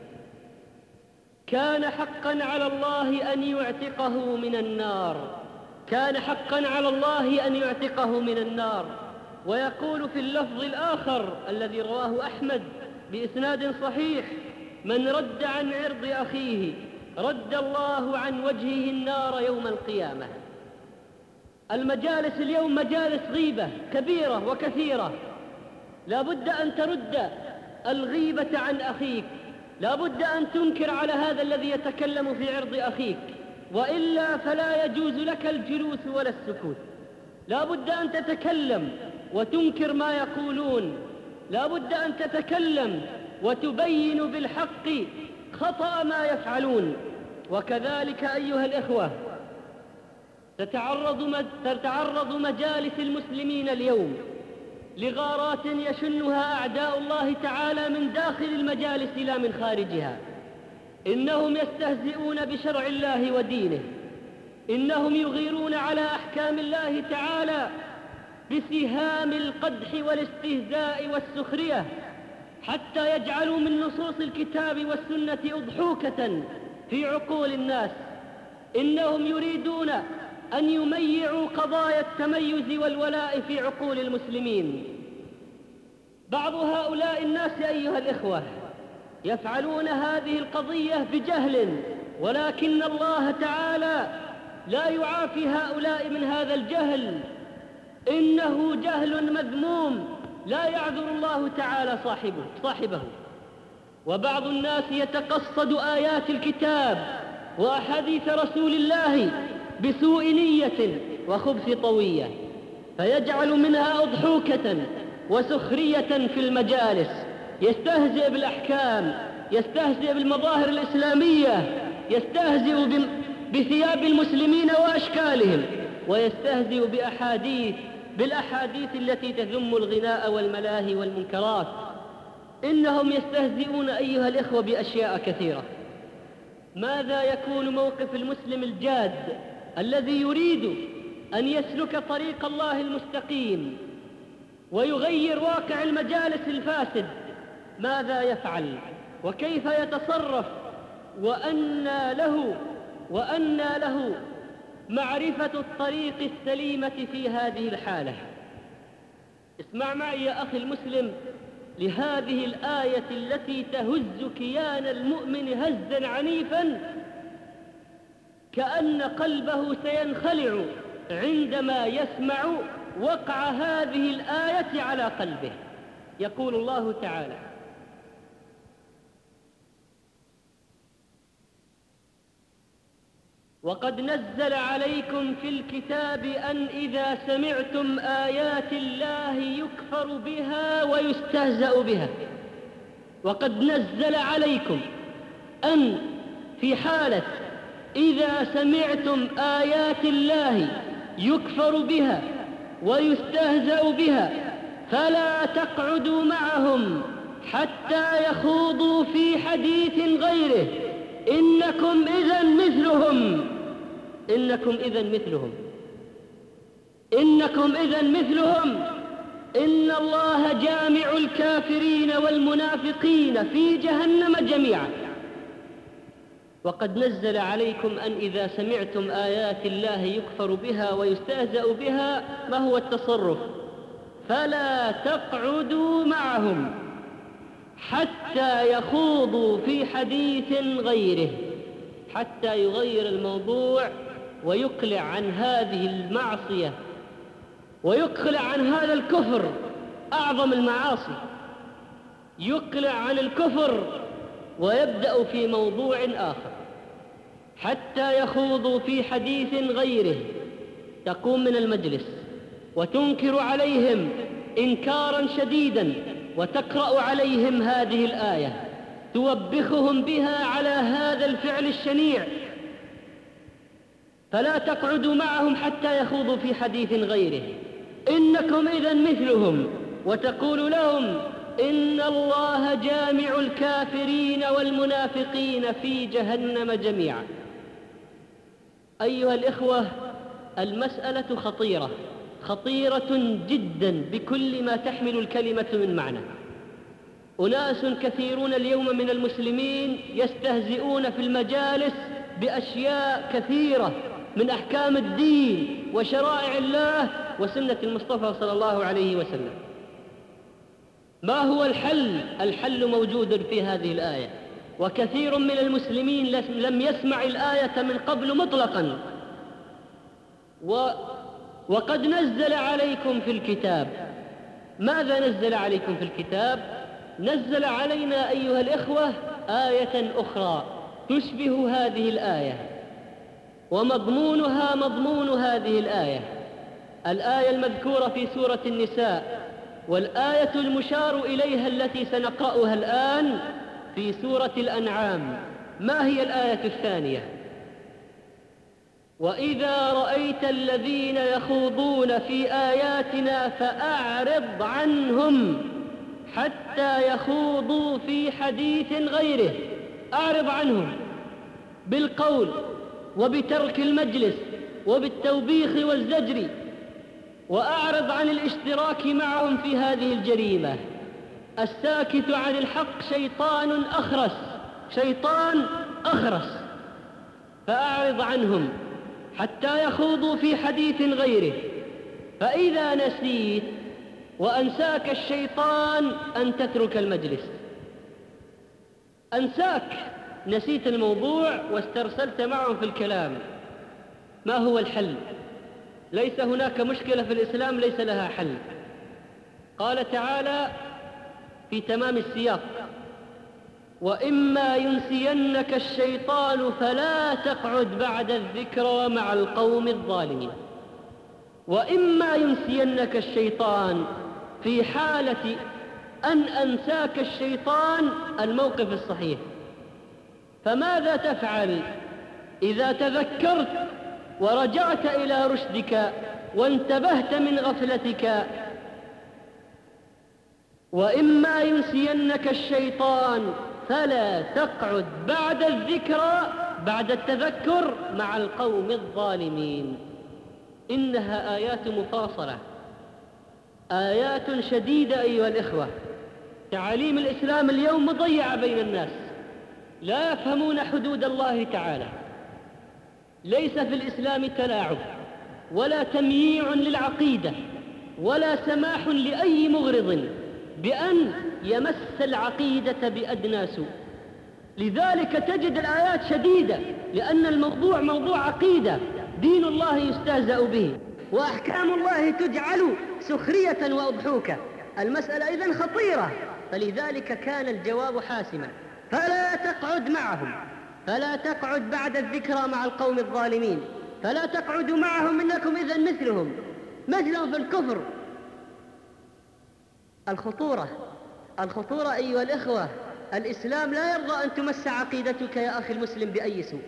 كان حقا على الله أن يعتقه من النار، كان حقا على الله أن يعتقه من النار. ويقول في اللفظ الآخر الذي رواه أحمد بإسناد صحيح: من رد عن عرض أخيه رد الله عن وجهه النار يوم القيامة. المجالس اليوم مجالس غيبة كبيرة وكثيرة، لا بد أن ترد الغيبة عن أخيك، لا بد أن تنكر على هذا الذي يتكلم في عرض أخيك، وإلا فلا يجوز لك الجلوس ولا السكوت. لا بد أن تتكلم وتنكر ما يقولون، لا بد أن تتكلم وتبين بالحق خطأ ما يفعلون. وكذلك أيها الإخوة، تتعرض مجالس المسلمين اليوم لغارات يشنها أعداء الله تعالى من داخل المجالس لا من خارجها. إنهم يستهزئون بشرع الله ودينه، إنهم يغيرون على أحكام الله تعالى بسهام القدح والاستهزاء والسخرية، حتى يجعلوا من نصوص الكتاب والسنة أضحوكة في عقول الناس. إنهم يريدون أن يميعوا قضايا التميز والولاء في عقول المسلمين. بعض هؤلاء الناس أيها الإخوة يفعلون هذه القضية بجهل، ولكن الله تعالى لا يعافي هؤلاء من هذا الجهل، إنه جهل مذموم لا يعذر الله تعالى صاحبه. وبعض الناس يتقصد آيات الكتاب وأحاديث رسول الله بسوء نية وخبث طوية، فيجعل منها أضحوكة وسخرية في المجالس، يستهزئ بالأحكام، يستهزئ بالمظاهر الإسلامية، يستهزئ بثياب المسلمين وأشكالهم، ويستهزئ بالأحاديث التي تذم الغناء والملاهي والمنكرات. إنهم يستهزئون أيها الإخوة بأشياء كثيرة. ماذا يكون موقف المسلم الجاد الذي يريد أن يسلك طريق الله المستقيم ويغير واقع المجالس الفاسد؟ ماذا يفعل وكيف يتصرف وأنى له معرفة الطريق السليمة في هذه الحالة؟ اسمع معي يا أخي المسلم لهذه الآية التي تهز كيان المؤمن هزا عنيفا كأن قلبه سينخلع عندما يسمع وقع هذه الآية على قلبه. يقول الله تعالى: وقد نزل عليكم في الكتاب أن إذا سمعتم آيات الله يكفر بها ويستهزأ بها. وقد نزل عليكم أن في حالة إذا سمعتم آيات الله يكفر بها ويستهزأ بها فلا تقعدوا معهم حتى يخوضوا في حديث غيره إنكم إذن مثلهم. إن الله جامع الكافرين والمنافقين في جهنم جميعا. وقد نزل عليكم أن إذا سمعتم آيات الله يكفر بها ويستهزأ بها، ما هو التصرف؟ فلا تقعدوا معهم حتى يخوضوا في حديث غيره، حتى يغير الموضوع ويقلع عن هذه المعصية ويقلع عن هذا الكفر، أعظم المعاصي، يقلع عن الكفر ويبدأ في موضوع آخر. حتى يخوضوا في حديث غيره، تقوم من المجلس وتنكر عليهم إنكارا شديدا وتقرأ عليهم هذه الآية توبخهم بها على هذا الفعل الشنيع. فلا تقعدوا معهم حتى يخوضوا في حديث غيره إنكم إذن مثلهم، وتقول لهم إن الله جامع الكافرين والمنافقين في جهنم جميعا. أيها الإخوة، المسألة خطيرة جدا بكل ما تحمل الكلمة من معنى. أناس كثيرون اليوم من المسلمين يستهزئون في المجالس بأشياء كثيرة من أحكام الدين وشرائع الله وسنة المصطفى صلى الله عليه وسلم. ما هو الحل؟ الحل موجود في هذه الآية، وكثير من المسلمين لم يسمع الآية من قبل مطلقا. وقد نزل عليكم في الكتاب. ماذا نزل عليكم في الكتاب؟ نزل علينا أيها الإخوة آية أخرى تشبه هذه الآية، ومضمونها مضمون هذه الآية، الآية المذكورة في سورة النساء، والآية المشار إليها التي سنقرأها الآن في سورة الأنعام. ما هي الآية الثانية؟ وإذا رأيت الذين يخوضون في آياتنا فأعرض عنهم حتى يخوضوا في حديث غيره. أعرض عنهم بالقول وبترك المجلس وبالتوبيخ والزجر، وأعرض عن الاشتراك معهم في هذه الجريمة. الساكت عن الحق شيطان أخرس، شيطان أخرس. فأعرض عنهم حتى يخوضوا في حديث غيره. فإذا نسيت وأنساك الشيطان أن تترك المجلس، أنساك، نسيت الموضوع واسترسلت معهم في الكلام. ما هو الحل؟ ليس هناك مشكلة في الإسلام ليس لها حل. قال تعالى في تمام السياق: وإما ينسينك الشيطان فلا تقعد بعد الذكرى مع القوم الظالمين. وإما ينسينك الشيطان، في حالة أن أنساك الشيطان الموقف الصحيح. فماذا تفعل إذا تذكرت ورجعت إلى رشدك وانتبهت من غفلتك؟ وإما ينسينك الشيطان فلا تقعد بعد الذكرى، بعد التذكر، مع القوم الظالمين. إنها آيات مفاصلة، آيات شديدة أيها الإخوة. تعاليم الإسلام اليوم مضيعة بين الناس، لا يفهمون حدود الله تعالى. ليس في الإسلام تلاعب ولا تمييع للعقيدة ولا سماح لأي مغرض بأن يمس العقيدة بأدنى سوء. لذلك تجد الآيات شديدة، لأن الموضوع موضوع عقيدة، دين الله يستهزأ به وأحكام الله تجعل سخرية وأضحوكة. المسألة إذن خطيرة، فلذلك كان الجواب حاسما: فلا تقعد معهم، فلا تقعد بعد الذكرى مع القوم الظالمين، فلا تقعدوا معهم إنكم إذن مثلهم في الكفر. الخطورة أيها الإخوة، الإسلام لا يرضى أن تمس عقيدتك يا أخي المسلم بأي سوء.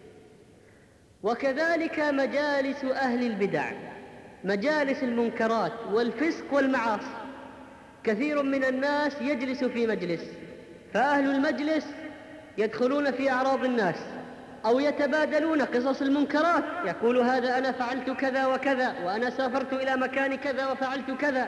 وكذلك مجالس أهل البدع، مجالس المنكرات والفسق والمعاصي. كثير من الناس يجلس في مجلس، فأهل المجلس يدخلون في أعراض الناس أو يتبادلون قصص المنكرات، يقول هذا أنا فعلت كذا وكذا، وأنا سافرت إلى مكان كذا وفعلت كذا،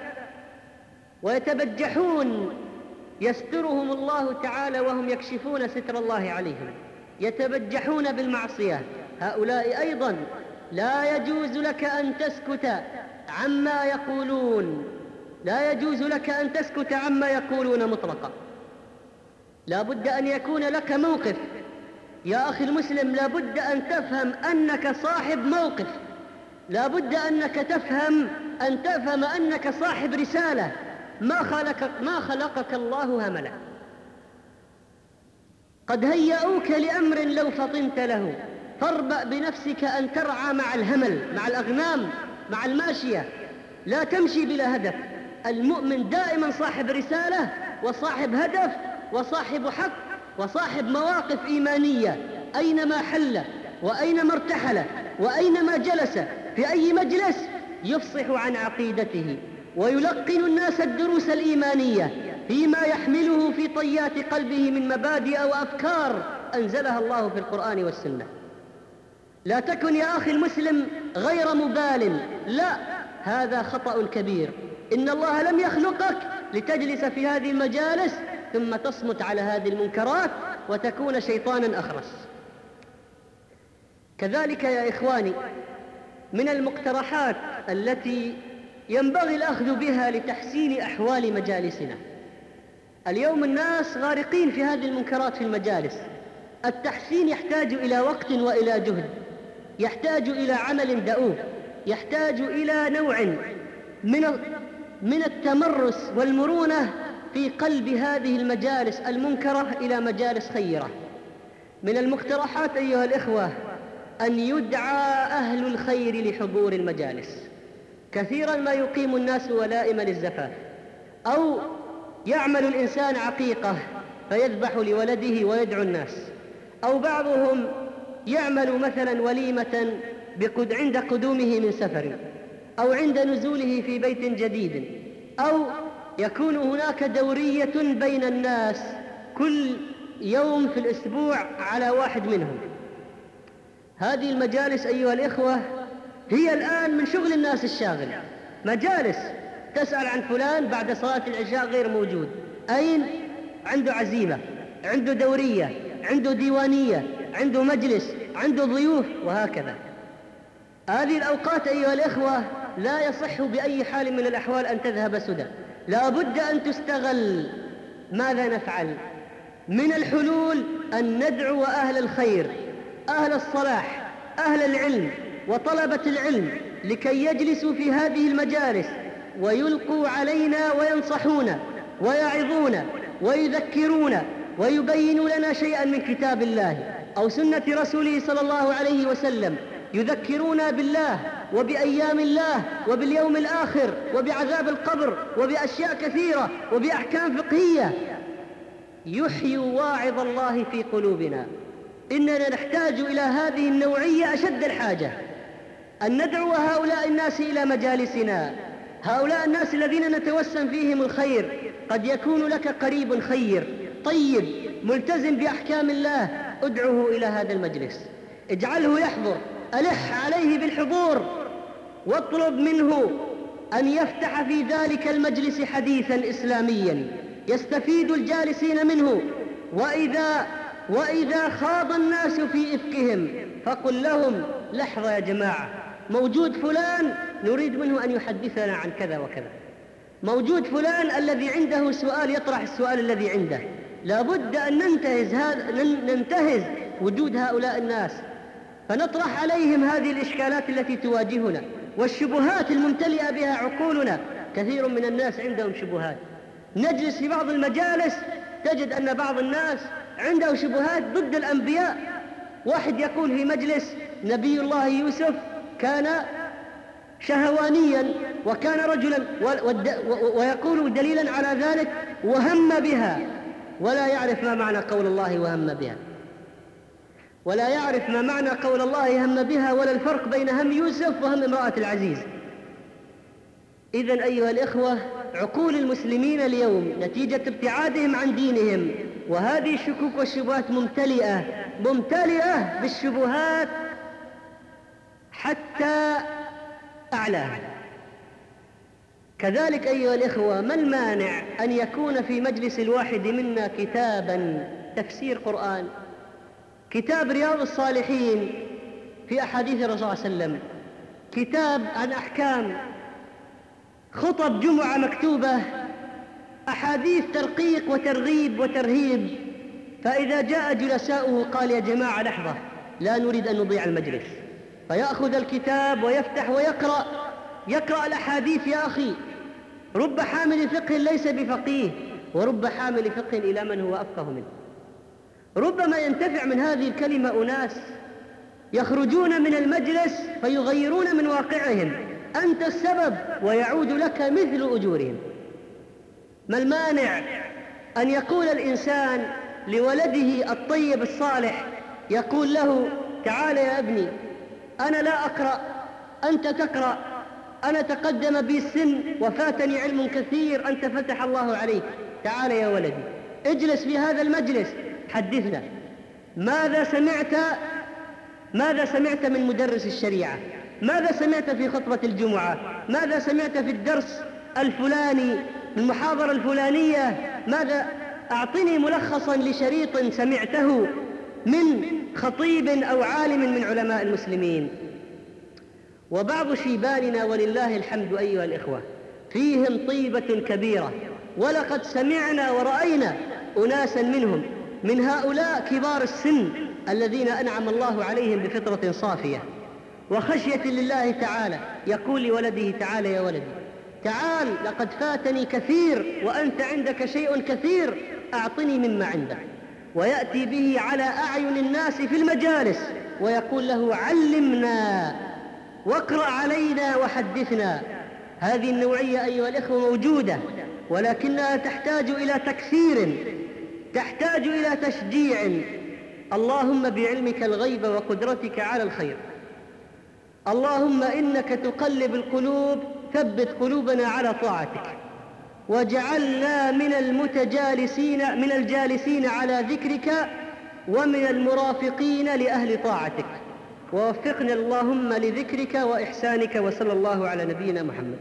ويتبجحون يسترهم الله تعالى وهم يكشفون ستر الله عليهم، يتبجحون بالمعصية. هؤلاء أيضا لا يجوز لك أن تسكت عما يقولون، لا يجوز لك أن تسكت عما يقولون مطلقا. لا بد أن يكون لك موقف يا أخي المسلم، لا بد أن تفهم أنك صاحب موقف، لا بد أنك تفهم أنك صاحب رسالة. ما خلقك الله هملا. قد هيئوك لأمر لو فطنت له، فاربأ بنفسك أن ترعى مع الهمل، مع الأغنام، مع الماشية، لا تمشي بلا هدف. المؤمن دائما صاحب رسالة وصاحب هدف وصاحب حق وصاحب مواقف إيمانية، أينما حل وأينما ارتحل وأينما جلس في أي مجلس يفصح عن عقيدته ويلقن الناس الدروس الإيمانية فيما يحمله في طيات قلبه من مبادئ وأفكار أنزلها الله في القرآن والسنة. لا تكن يا أخي المسلم غير مبال، لا، هذا خطأ كبير. إن الله لم يخلقك لتجلس في هذه المجالس ثم تصمت على هذه المنكرات وتكون شيطانا أخرس. كذلك يا إخواني من المقترحات التي ينبغي الأخذ بها لتحسين أحوال مجالسنا. اليوم الناس غارقين في هذه المنكرات في المجالس. التحسين يحتاج إلى وقت وإلى جهد، يحتاج إلى عمل دؤوب، يحتاج إلى نوع من التمرس والمرونة في قلب هذه المجالس المنكرة إلى مجالس خيرة. من المقترحات أيها الإخوة أن يدعى أهل الخير لحضور المجالس. كثيرا ما يقيم الناس ولائم للزفاف، أو يعمل الإنسان عقيقة فيذبح لولده ويدعو الناس، أو بعضهم يعمل مثلا وليمة عند قدومه من سفر، أو عند نزوله في بيت جديد، أو يكون هناك دورية بين الناس كل يوم في الأسبوع على واحد منهم. هذه المجالس أيها الإخوة هي الآن من شغل الناس الشاغل. مجالس تسأل عن فلان بعد صلاة العشاء غير موجود، أين؟ عنده عزيمة، عنده دورية، عنده ديوانية، عنده مجلس، عنده ضيوف، وهكذا. هذه الأوقات أيها الإخوة لا يصح بأي حال من الأحوال أن تذهب سدى، لا بد أن تستغل. ماذا نفعل؟ من الحلول أن ندعو أهل الخير، أهل الصلاح، أهل العلم وطلبة العلم لكي يجلسوا في هذه المجالس ويلقوا علينا وينصحونا ويعظونا ويذكرونا ويبينوا لنا شيئا من كتاب الله أو سنة رسوله صلى الله عليه وسلم، يذكرونا بالله وبأيام الله وباليوم الآخر وبعذاب القبر وبأشياء كثيرة وبأحكام فقهية يحيي واعظ الله في قلوبنا. إننا نحتاج إلى هذه النوعية أشد الحاجة، أن ندعو هؤلاء الناس إلى مجالسنا. هؤلاء الناس الذين نتوسم فيهم الخير، قد يكون لك قريب خير طيب ملتزم بأحكام الله، ادعوه إلى هذا المجلس، اجعله يحضر، ألح عليه بالحضور، واطلب منه أن يفتح في ذلك المجلس حديثا إسلاميا يستفيد الجالسين منه. وإذا خاض الناس في إفكهم فقل لهم لحظة يا جماعة، موجود فلان نريد منه أن يحدثنا عن كذا وكذا، موجود فلان الذي عنده سؤال يطرح السؤال الذي عنده. لابد أن ننتهز وجود هؤلاء الناس فنطرح عليهم هذه الإشكالات التي تواجهنا والشبهات الممتلئة بها عقولنا. كثير من الناس عندهم شبهات. نجلس في بعض المجالس تجد أن بعض الناس عنده شبهات ضد الأنبياء. واحد يقول في مجلس نبي الله يوسف كان شهوانيا وكان رجلا، ويقول دليلا على ذلك وهم بها، ولا يعرف ما معنى قول الله وهم بها، ولا يعرف ما معنى قول الله هم بها، ولا الفرق بين هم يوسف وهم امرأة العزيز. إذن أيها الإخوة، عقول المسلمين اليوم نتيجة ابتعادهم عن دينهم وهذه الشكوك والشبهات ممتلئة بالشبهات حتى أعلاها. كذلك أيها الإخوة، ما المانع أن يكون في مجلس الواحد منا كتابا تفسير قرآن، كتاب رياض الصالحين في أحاديث الرسول صلى الله عليه وسلم، كتاب عن أحكام، خطب جمعة مكتوبة، أحاديث ترقيق وترغيب وترهيب. فإذا جاء جلساؤه قال يا جماعة لحظة، لا نريد أن نضيع المجلس، فيأخذ الكتاب ويفتح يقرأ الأحاديث. يا أخي، رب حامل فقه ليس بفقيه، ورب حامل فقه إلى من هو أفقه منه. ربما ينتفع من هذه الكلمة أناس يخرجون من المجلس فيغيرون من واقعهم، أنت السبب ويعود لك مثل أجورهم. ما المانع أن يقول الإنسان لولده الطيب الصالح، يقول له تعال يا ابني، أنا لا أقرأ، أنت تقرأ، أنا تقدم بي السن وفاتني علم كثير، أنت فتح الله عليك، تعال يا ولدي اجلس في هذا المجلس، حدثنا ماذا سمعت من مدرس الشريعة، ماذا سمعت في خطبة الجمعة، ماذا سمعت في الدرس الفلاني، المحاضرة الفلانية، ماذا؟ أعطني ملخصا لشريط سمعته من خطيب أو عالم من علماء المسلمين. وبعض شيباننا ولله الحمد أيها الإخوة فيهم طيبة كبيرة، ولقد سمعنا ورأينا أناسا منهم من هؤلاء كبار السن الذين أنعم الله عليهم بفطرة صافية وخشية لله تعالى يقول لولده: تعال يا ولدي، تعال، لقد فاتني كثير وأنت عندك شيء كثير، أعطني مما عندك. ويأتي به على أعين الناس في المجالس ويقول له: علمنا واقرأ علينا وحدثنا. هذه النوعية أيها الإخوة موجودة، ولكنها تحتاج إلى تكثير، تحتاج إلى تشجيع. اللهم بعلمك الغيب وقدرتك على الخير، اللهم إنك تقلب القلوب، ثبت قلوبنا على طاعتك، واجعلنا من الجالسين على ذكرك ومن المرافقين لأهل طاعتك، ووفقنا اللهم لذكرك وإحسانك، وصلى الله على نبينا محمد.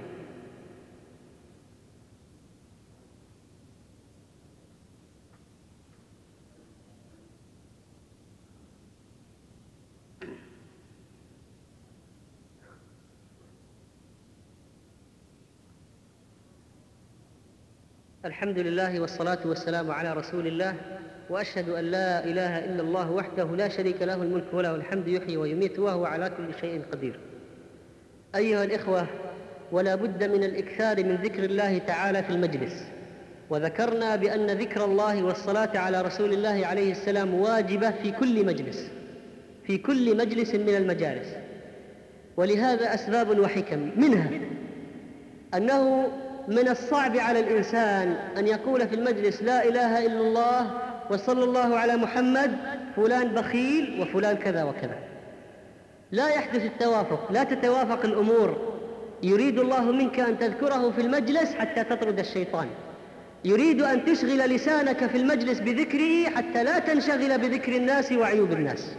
الحمد لله والصلاة والسلام على رسول الله، وأشهد أن لا إله إلا الله وحده لا شريك له، الملك وله الحمد، يحيي ويميت وهو على كل شيء قدير. أيها الإخوة، ولا بد من الإكثار من ذكر الله تعالى في المجلس، وذكرنا بأن ذكر الله والصلاة على رسول الله عليه السلام واجبة في كل مجلس، في كل مجلس من المجالس، ولهذا أسباب وحكم، منها أنه من الصعب على الإنسان أن يقول في المجلس: لا إله إلا الله وصلى الله على محمد، فلان بخيل وفلان كذا وكذا. لا يحدث التوافق، لا تتوافق الأمور. يريد الله منك أن تذكره في المجلس حتى تطرد الشيطان، يريد أن تشغل لسانك في المجلس بذكره حتى لا تنشغل بذكر الناس وعيوب الناس.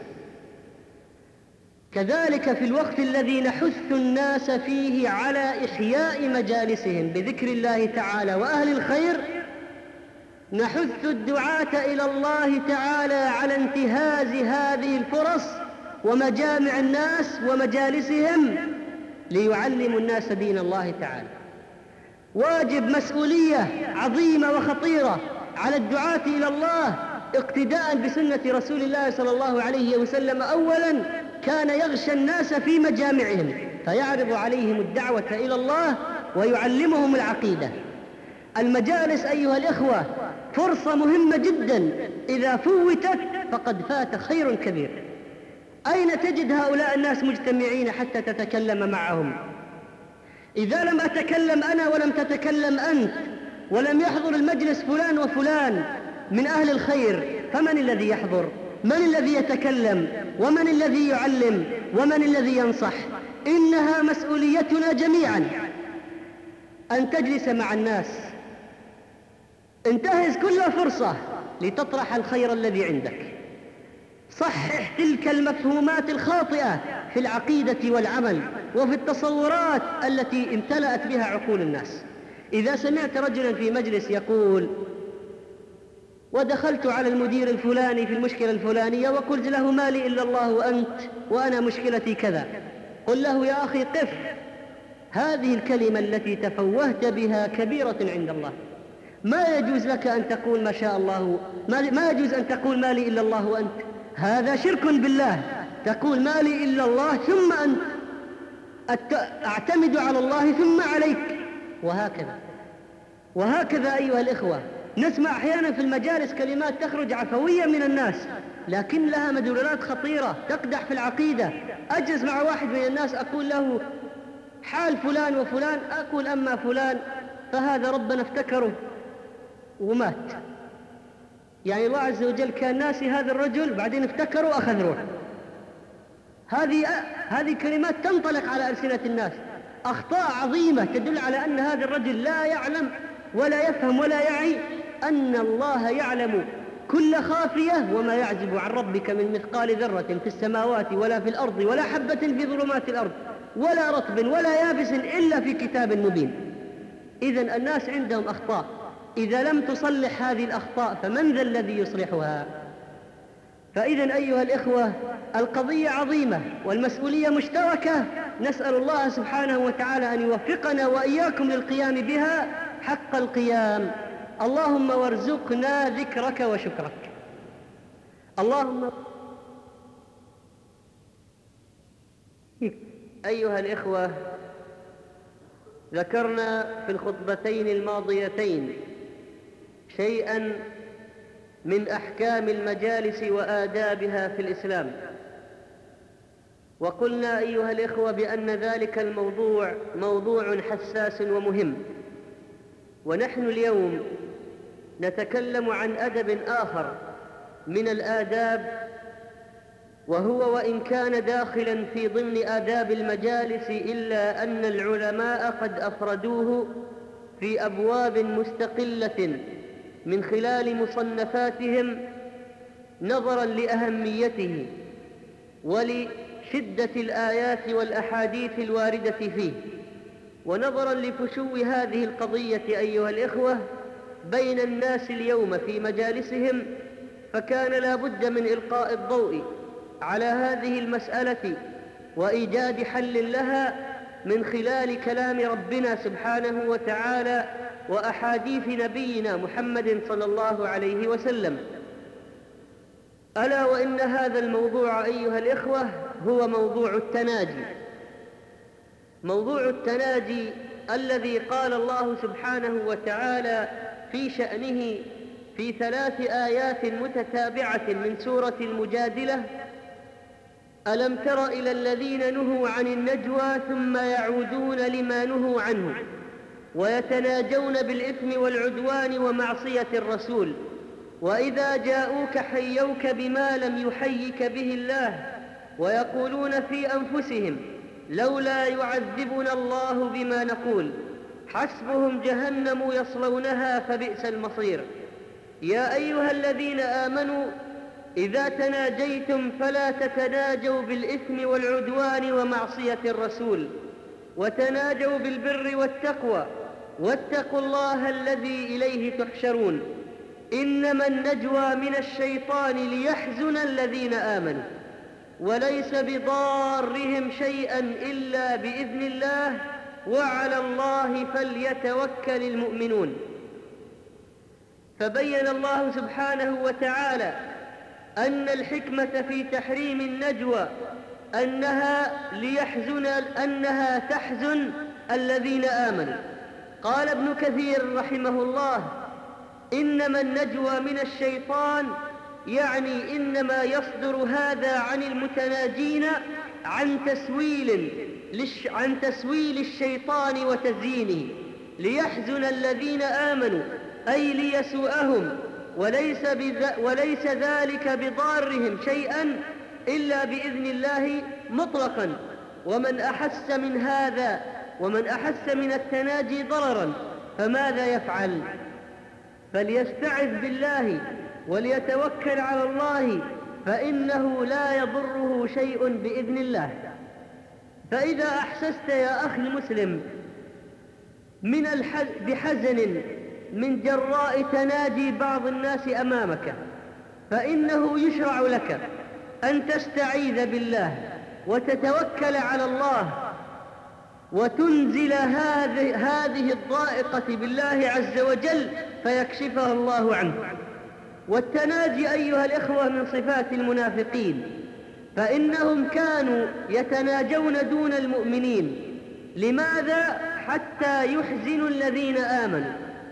كذلك في الوقت الذي نحث الناس فيه على إحياء مجالسهم بذكر الله تعالى وأهل الخير، نحث الدعاة إلى الله تعالى على انتهاز هذه الفرص ومجامع الناس ومجالسهم ليعلموا الناس دين الله تعالى. واجب، مسؤولية عظيمة وخطيرة على الدعاة إلى الله، اقتداء بسنة رسول الله صلى الله عليه وسلم. أولا كان يغشى الناس في مجامعهم فيعرض عليهم الدعوة إلى الله ويعلمهم العقيدة. المجالس أيها الإخوة فرصة مهمة جدا، إذا فوتت فقد فات خير كبير. أين تجد هؤلاء الناس مجتمعين حتى تتكلم معهم؟ إذا لم أتكلم أنا ولم تتكلم أنت، ولم يحضر المجلس فلان وفلان من أهل الخير، فمن الذي يحضر؟ من الذي يتكلم؟ ومن الذي يعلم؟ ومن الذي ينصح؟ إنها مسؤوليتنا جميعا أن تجلس مع الناس. انتهز كل فرصة لتطرح الخير الذي عندك، صحح تلك المفهومات الخاطئة في العقيدة والعمل وفي التصورات التي امتلأت بها عقول الناس. إذا سمعت رجلا في مجلس يقول: ودخلت على المدير الفلاني في المشكلة الفلانية وقلت له: ما لي إلا الله وأنت، وأنا مشكلتي كذا، قل له: يا أخي قف، هذه الكلمة التي تفوهت بها كبيرة عند الله. ما يجوز لك أن تقول ما شاء الله، ما يجوز أن تقول ما لي إلا الله وأنت، هذا شرك بالله. تقول ما لي إلا الله ثم أنت، أعتمد على الله ثم عليك، وهكذا أيها الإخوة. نسمع أحيانا في المجالس كلمات تخرج عفوية من الناس، لكن لها مدلولات خطيرة تقدح في العقيدة. أجلس مع واحد من الناس أقول له: حال فلان وفلان، أقول: أما فلان فهذا ربنا افتكره ومات، يعني الله عز وجل كان ناسي هذا الرجل بعدين افتكروا وأخذ روح. هذه كلمات تنطلق على ألسنة الناس، أخطاء عظيمة تدل على أن هذا الرجل لا يعلم ولا يفهم ولا يعي أن الله يعلم كل خافية، وما يعزب عن ربك من مثقال ذرة في السماوات ولا في الأرض ولا حبة في ظلمات الأرض ولا رطب ولا يابس إلا في كتاب مبين. إذن الناس عندهم أخطاء، إذا لم تصلح هذه الأخطاء فمن ذا الذي يصلحها؟ فإذا أيها الإخوة القضية عظيمة والمسؤولية مشتركة، نسأل الله سبحانه وتعالى أن يوفقنا وإياكم للقيام بها حق القيام. اللهم وارزقنا ذكرك وشكرك. اللهم أيها الإخوة، ذكرنا في الخطبتين الماضيتين شيئا من أحكام المجالس وآدابها في الإسلام، وقلنا أيها الإخوة بأن ذلك الموضوع موضوع حساس ومهم. ونحن اليوم نتكلم عن أدب آخر من الآداب، وهو وإن كان داخلا في ضمن آداب المجالس إلا أن العلماء قد أفردوه في أبواب مستقلة من خلال مصنفاتهم نظرا لأهميته ولشدة الآيات والأحاديث الواردة فيه، ونظرا لفشو هذه القضية أيها الإخوة بين الناس اليوم في مجالسهم، فكان لا بد من إلقاء الضوء على هذه المسألة وإيجاد حل لها من خلال كلام ربنا سبحانه وتعالى وأحاديث نبينا محمد صلى الله عليه وسلم. ألا وإن هذا الموضوع أيها الإخوة هو موضوع التناجي. موضوع التناجي الذي قال الله سبحانه وتعالى في شأنه في 3 آيات متتابعة من سورة المجادلة: ألم تر إلى الذين نهوا عن النجوى ثم يعودون لما نهوا عنه ويتناجون بالإثم والعدوان ومعصية الرسول وإذا جاءوك حيوك بما لم يحيك به الله ويقولون في أنفسهم لولا يعذبنا الله بما نقول حسبهم جهنم يصلونها فبئس المصير. يا أيها الذين آمنوا إذا تناجيتم فلا تتناجوا بالإثم والعدوان ومعصية الرسول وتناجوا بالبر والتقوى واتقوا الله الذي إليه تحشرون. إنما النجوى من الشيطان ليحزن الذين آمنوا وليس بضارهم شيئا إلا بإذن الله وعلى الله فليتوكل المؤمنون. فبين الله سبحانه وتعالى أن الحكمة في تحريم النجوى أنها تحزن الذين آمنوا. قال ابن كثير رحمه الله: إنما النجوى من الشيطان، يعني إنما يصدر هذا عن المتناجين عن تسويل الشيطان وتزيينه، ليحزن الذين آمنوا أي ليسوءهم، وليس ذلك بضارهم شيئا إلا بإذن الله مطلقا. ومن أحس من هذا ومن أحس من التناجي ضررا فماذا يفعل؟ فليستعذ بالله وليتوكل على الله فإنه لا يضره شيء بإذن الله. فإذا أحسست يا أخي المسلم بحزن من جراء تناجي بعض الناس أمامك، فإنه يشرع لك أن تستعيذ بالله وتتوكل على الله وتنزل هذه الضائقة بالله عز وجل فيكشفها الله عنه. والتناجي أيها الإخوة من صفات المنافقين، فإنهم كانوا يتناجون دون المؤمنين. لماذا؟ حتى يحزنوا الذين آمنوا.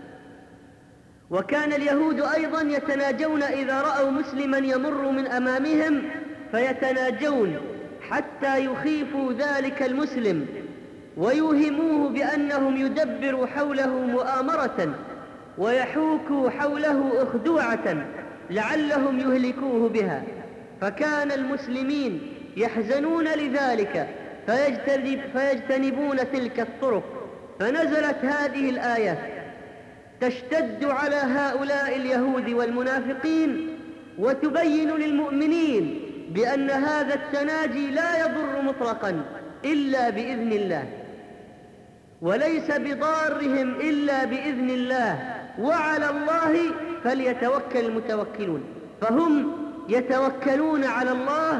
وكان اليهود أيضا يتناجون إذا رأوا مسلما يمر من أمامهم فيتناجون حتى يخيفوا ذلك المسلم ويوهموه بأنهم يدبروا حوله مؤامرة ويحوكوا حوله أخدوعة لعلهم يهلكوه بها. فكان المسلمين يحزنون لذلك فيجتنبون تلك الطرق. فنزلت هذه الآيات تشتد على هؤلاء اليهود والمنافقين وتبين للمؤمنين بأن هذا التناجي لا يضر مطلقا إلا بإذن الله، وليس بضارهم إلا بإذن الله، وعلى الله فليتوكل المتوكلون. فهم يتوكلون على الله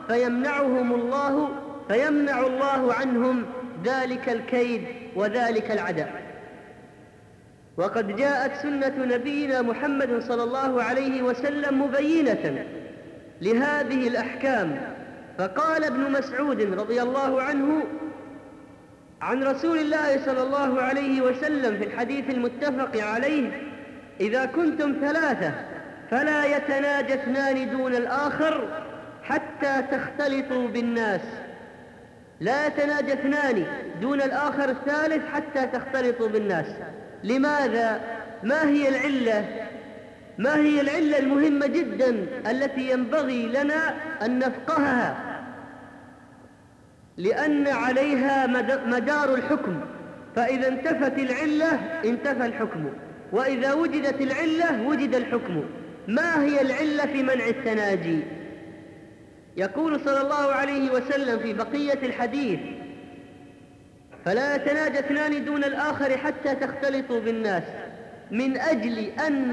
فيمنع الله عنهم ذلك الكيد وذلك العداء. وقد جاءت سنة نبينا محمد صلى الله عليه وسلم مبينة لهذه الأحكام، فقال ابن مسعود رضي الله عنه عن رسول الله صلى الله عليه وسلم في الحديث المتفق عليه: إذا كنتم ثلاثة فلا يتناجى اثنان دون الآخر حتى تختلطوا بالناس. لا يتناجى اثنان دون الآخر الثالث حتى تختلطوا بالناس. لماذا؟ ما هي العلة المهمة جدا التي ينبغي لنا أن نفقهها؟ لأن عليها مدار الحكم، فإذا انتفت العلة انتفى الحكم، وإذا وجدت العلة وجد الحكم. ما هي العلة في منع التناجي؟ يقول صلى الله عليه وسلم في بقية الحديث: فلا يتناجى اثنان دون الآخر حتى تختلطوا بالناس، من أجل أن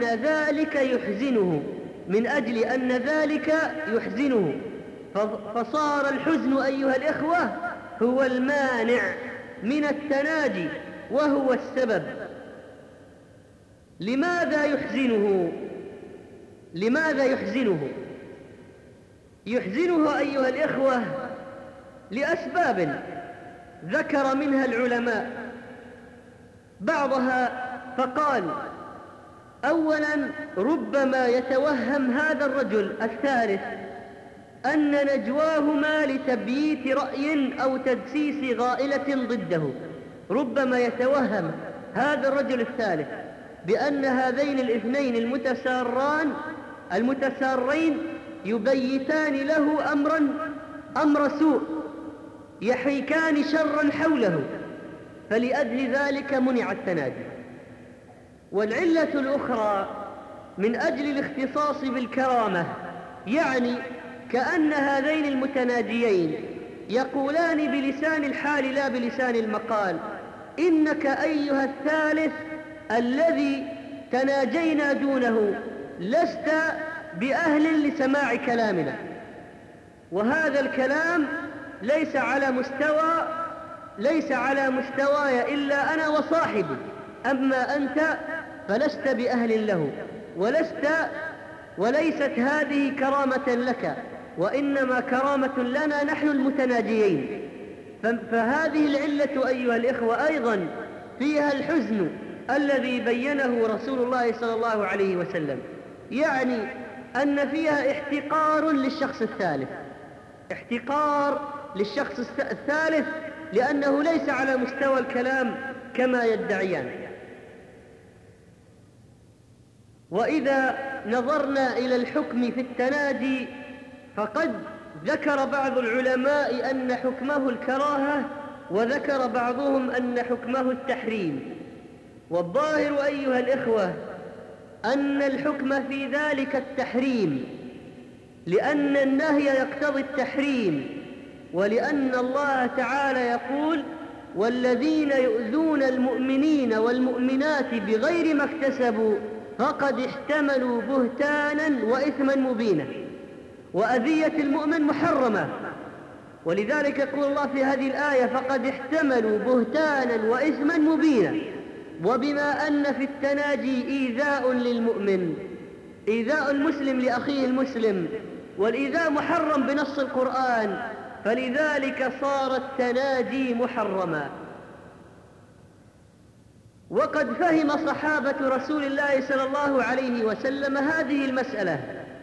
ذلك يحزنه. فصار الحزن أيها الإخوة هو المانع من التناجي وهو السبب. لماذا يحزنه؟ يحزنه أيها الإخوة لأسباب ذكر منها العلماء بعضها، فقال: أولا، ربما يتوهم هذا الرجل الثالث أن نجواهما لتبييت رأي أو تدسيس غائلة ضده. ربما يتوهم هذا الرجل الثالث بأن هذين الاثنين المتسارين يبيتان له أمر سوء، يحيكان شرا حوله، فلأجل ذلك منع التناجي. والعلة الأخرى من أجل الاختصاص بالكرامة، يعني كأن هذين المتناجيين يقولان بلسان الحال لا بلسان المقال: إنك أيها الثالث الذي تناجينا دونه لست بأهل لسماع كلامنا، وهذا الكلام ليس على مستواي إلا أنا وصاحبي، أما أنت فلست بأهل له، وليست هذه كرامة لك، وإنما كرامة لنا نحن المتناجيين. فهذه العلة أيها الإخوة أيضا فيها الحزن الذي بينه رسول الله صلى الله عليه وسلم، يعني أن فيها احتقار للشخص الثالث لأنه ليس على مستوى الكلام كما يدعيان. وإذا نظرنا إلى الحكم في التناجي فقد ذكر بعض العلماء أن حكمه الكراهة، وذكر بعضهم أن حكمه التحريم. والظاهر أيها الإخوة أن الحكم في ذلك التحريم، لأن النهي يقتضي التحريم، ولأن الله تعالى يقول: والذين يؤذون المؤمنين والمؤمنات بغير ما اكتسبوا فقد احتملوا بهتانا وإثما مبينا. وأذية المؤمن محرمة، ولذلك يقول الله في هذه الآية: فقد احتملوا بهتانا وإثما مبينا. وبما أن في التناجي إيذاء للمؤمن، إيذاء المسلم لأخيه المسلم، والإيذاء محرم بنص القرآن، فلذلك صار التناجي محرما. وقد فهم صحابة رسول الله صلى الله عليه وسلم هذه المسألة،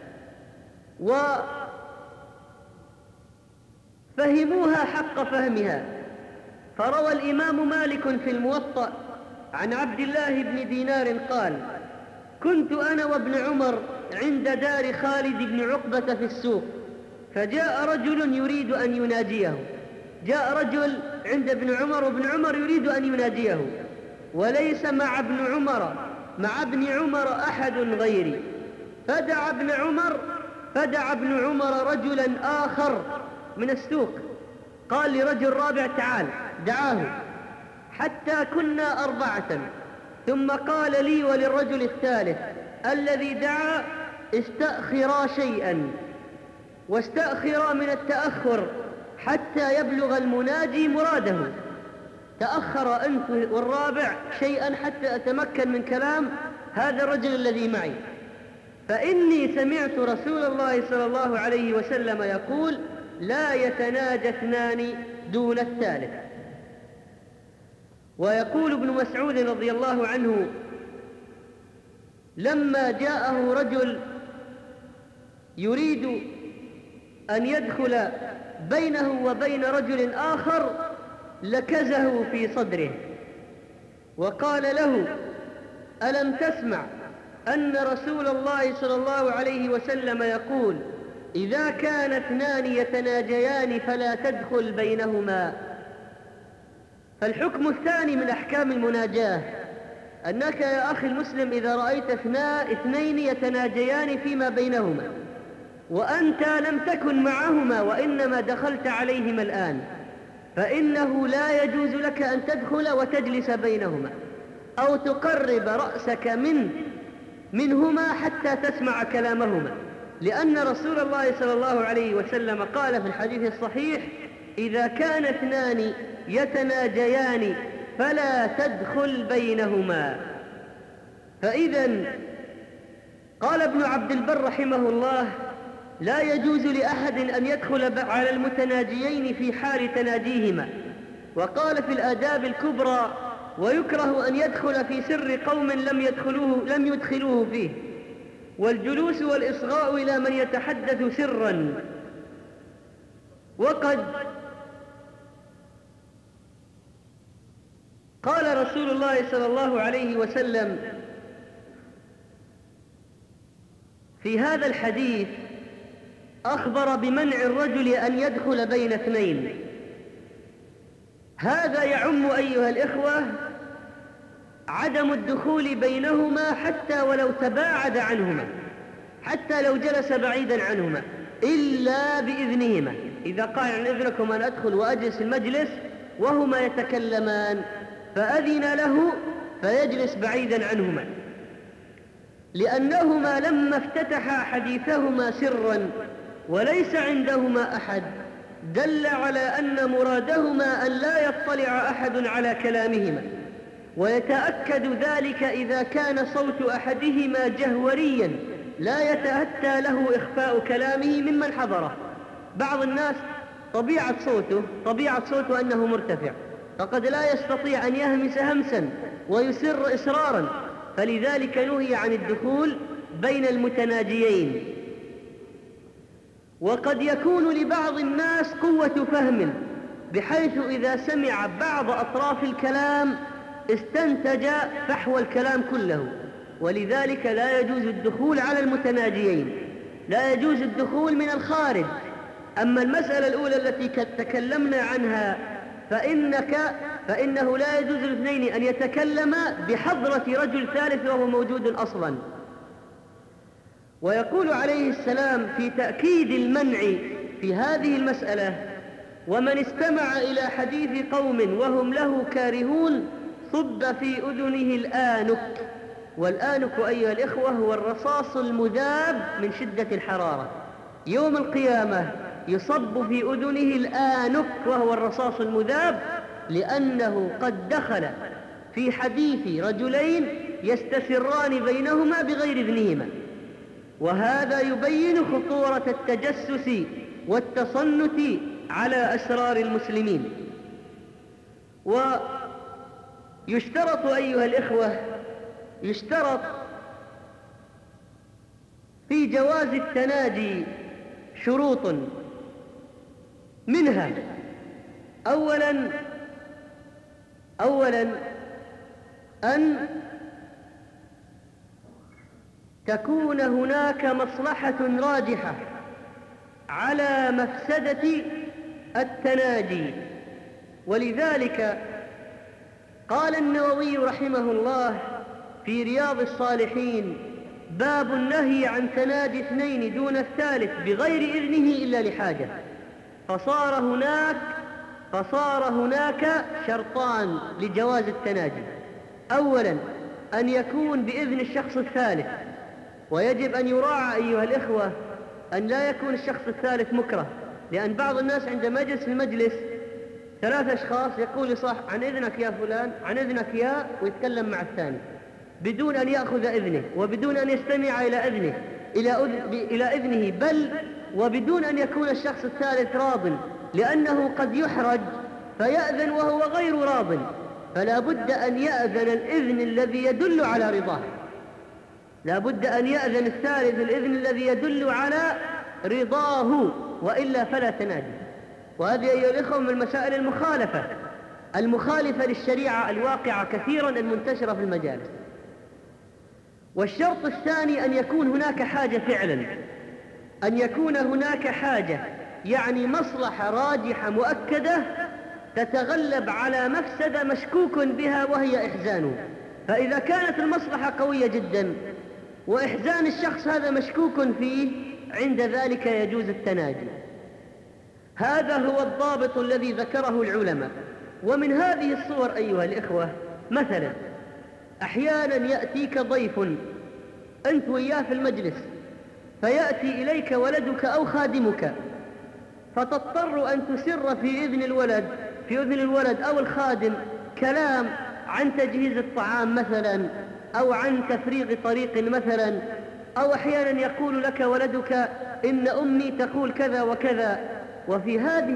وفهموها حق فهمها. فروى الإمام مالك في الموطأ عن عبد الله بن دينار قال: كنت أنا وابن عمر عند دار خالد بن عقبة في السوق، فجاء رجل يريد أن يناجيه. جاء رجل عند ابن عمر وابن عمر يريد أن يناجيه، وليس مع ابن عمر أحد غيري. فدعا ابن عمر رجلا آخر من السوق، قال لرجل رابع: تعال. دعاه حتى كنا 4، ثم قال لي وللرجل الثالث الذي دعا: استأخرا شيئا واستأخر من التأخر حتى يبلغ المناجي مراده. تأخر أنت والرابع شيئا حتى أتمكن من كلام هذا الرجل الذي معي، فإني سمعت رسول الله صلى الله عليه وسلم يقول: لا يتناجى اثنان دون الثالث. ويقول ابن مسعود رضي الله عنه: لما جاءه رجل يريد أن يدخل بينه وبين رجل آخر لكزه في صدره وقال له: ألم تسمع أن رسول الله صلى الله عليه وسلم يقول: إذا كان اثنان يتناجيان فلا تدخل بينهما. فالحكم الثاني من أحكام المناجاة أنك يا أخي المسلم إذا رأيت اثنين يتناجيان فيما بينهما وأنت لم تكن معهما وإنما دخلت عليهما الآن، فإنه لا يجوز لك أن تدخل وتجلس بينهما أو تقرب رأسك منهما حتى تسمع كلامهما، لأن رسول الله صلى الله عليه وسلم قال في الحديث الصحيح: إذا كان اثنان يتناجيان فلا تدخل بينهما. فإذا قال ابن عبد البر رحمه الله: لا يجوز لأحد أن يدخل على المتناجيين في حال تناجيهما. وقال في الآداب الكبرى: ويكره أن يدخل في سر قوم لم يدخلوه فيه، والجلوس والإصغاء إلى من يتحدث سرا. وقد قال رسول الله صلى الله عليه وسلم في هذا الحديث، أخبر بمنع الرجل أن يدخل بين اثنين. هذا يعم أيها الإخوة عدم الدخول بينهما حتى ولو تباعد عنهما، حتى لو جلس بعيدا عنهما، إلا بإذنهما. إذا قال: عن إذنكم أن أدخل وأجلس المجلس وهما يتكلمان، فأذن له فيجلس بعيدا عنهما، لأنهما لما افتتحا حديثهما سرا وليس عندهما أحد دل على أن مرادهما أن لا يطلع أحد على كلامهما. ويتأكد ذلك إذا كان صوت أحدهما جهوريا لا يتأتى له إخفاء كلامه ممن حضره. بعض الناس طبيعة صوته أنه مرتفع، فقد لا يستطيع أن يهمس همسا ويسر إسرارا، فلذلك نهي عن الدخول بين المتناجيين. وقد يكون لبعض الناس قوة فهم بحيث إذا سمع بعض أطراف الكلام استنتج فحوى الكلام كله، ولذلك لا يجوز الدخول على المتناجيين، لا يجوز الدخول من الخارج. أما المسألة الأولى التي تكلمنا عنها فإنه لا يجوز الاثنين أن يتكلما بحضرة رجل ثالث وهو موجود أصلا. ويقول عليه السلام في تأكيد المنع في هذه المسألة: ومن استمع إلى حديث قوم وهم له كارهون صب في أذنه الآنك. والآنك أيها الإخوة هو الرصاص المذاب من شدة الحرارة. يوم القيامة يصب في أذنه الآنك وهو الرصاص المذاب، لأنه قد دخل في حديث رجلين يستسران بينهما بغير إذنهما. وهذا يبين خطورة التجسس والتصنت على أسرار المسلمين. ويشترط أيها الإخوة في جواز التناجي شروط، منها أولا أن تكون هناك مصلحة راجحة على مفسدة التناجي. ولذلك قال النووي رحمه الله في رياض الصالحين: باب النهي عن تناجي اثنين دون الثالث بغير إذنه إلا لحاجة. فصار هناك شرطان لجواز التناجي: أولا أن يكون بإذن الشخص الثالث. ويجب أن يراعى أيها الإخوة أن لا يكون الشخص الثالث مكره، لأن بعض الناس عندما يجلس في المجلس 3 أشخاص يقول صح عن إذنك يا فلان، عن إذنك يا، ويتكلم مع الثاني بدون أن يأخذ إذنه وبدون أن يستمع إلى إذنه إلى إذنه، بل وبدون أن يكون الشخص الثالث راض، لأنه قد يحرج فيأذن وهو غير راض، فلا بد أن يأذن الإذن الذي يدل على رضاه، لا بد أن يأذن الثالث الإذن الذي يدل على رضاه، وإلا فلا تنادي. وهذه أيها الإخوة من مسائل المخالفة للشريعة الواقعة كثيرا المنتشرة في المجالس. والشرط الثاني أن يكون هناك حاجة فعلا، أن يكون هناك حاجة، يعني مصلحة راجحة مؤكدة تتغلب على مفسدة مشكوك بها وهي إحزانه. فإذا كانت المصلحة قوية جدا وإحزان الشخص هذا مشكوك فيه، عند ذلك يجوز التناجي. هذا هو الضابط الذي ذكره العلماء. ومن هذه الصور أيها الإخوة، مثلا أحيانا يأتيك ضيف أنت وياه في المجلس، فيأتي إليك ولدك أو خادمك، فتضطر أن تسر في أذن الولد أو الخادم كلام عن تجهيز الطعام مثلا، أو عن تفريغ طريق مثلا، أو أحيانا يقول لك ولدك إن أمي تقول كذا وكذا. وفي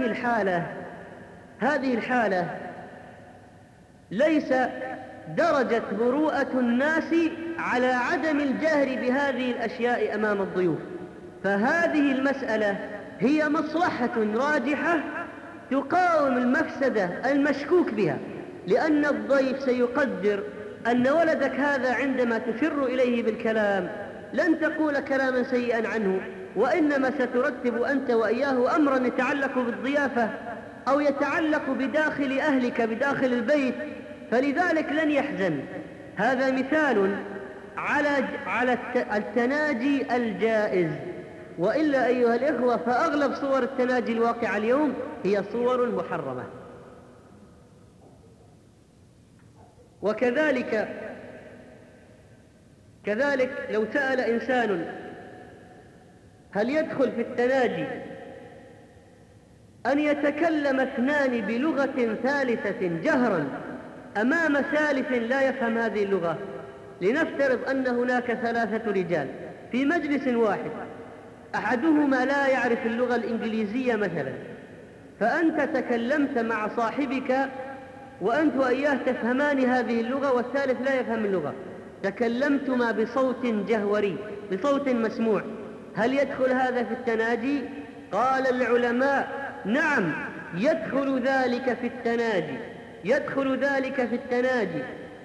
هذه الحالة ليس درجة مروءة الناس على عدم الجهر بهذه الأشياء أمام الضيوف، فهذه المسألة هي مصلحة راجحة تقاوم المفسدة المشكوك بها، لأن الضيف سيقدر أن ولدك هذا عندما تشر إليه بالكلام لن تقول كلاما سيئا عنه، وإنما سترتب أنت وإياه أمرا يتعلق بالضيافة أو يتعلق بداخل أهلك بداخل البيت، فلذلك لن يحزن. هذا مثال على التناجي الجائز. وإلا أيها الإخوة فأغلب صور التناجي الواقعة اليوم هي صور محرمة. وكذلك لو سأل إنسان هل يدخل في التناجي أن يتكلم اثنان بلغة ثالثة جهرا أمام ثالث لا يفهم هذه اللغة؟ لنفترض أن هناك 3 رجال في مجلس واحد، أحدهما لا يعرف اللغة الإنجليزية مثلا، فأنت تكلمت مع صاحبك وأنت وإياه تفهمان هذه اللغة والثالث لا يفهم اللغة، تكلمتما بصوت جهوري بصوت مسموع، هل يدخل هذا في التناجي؟ قال العلماء نعم، يدخل ذلك في التناجي.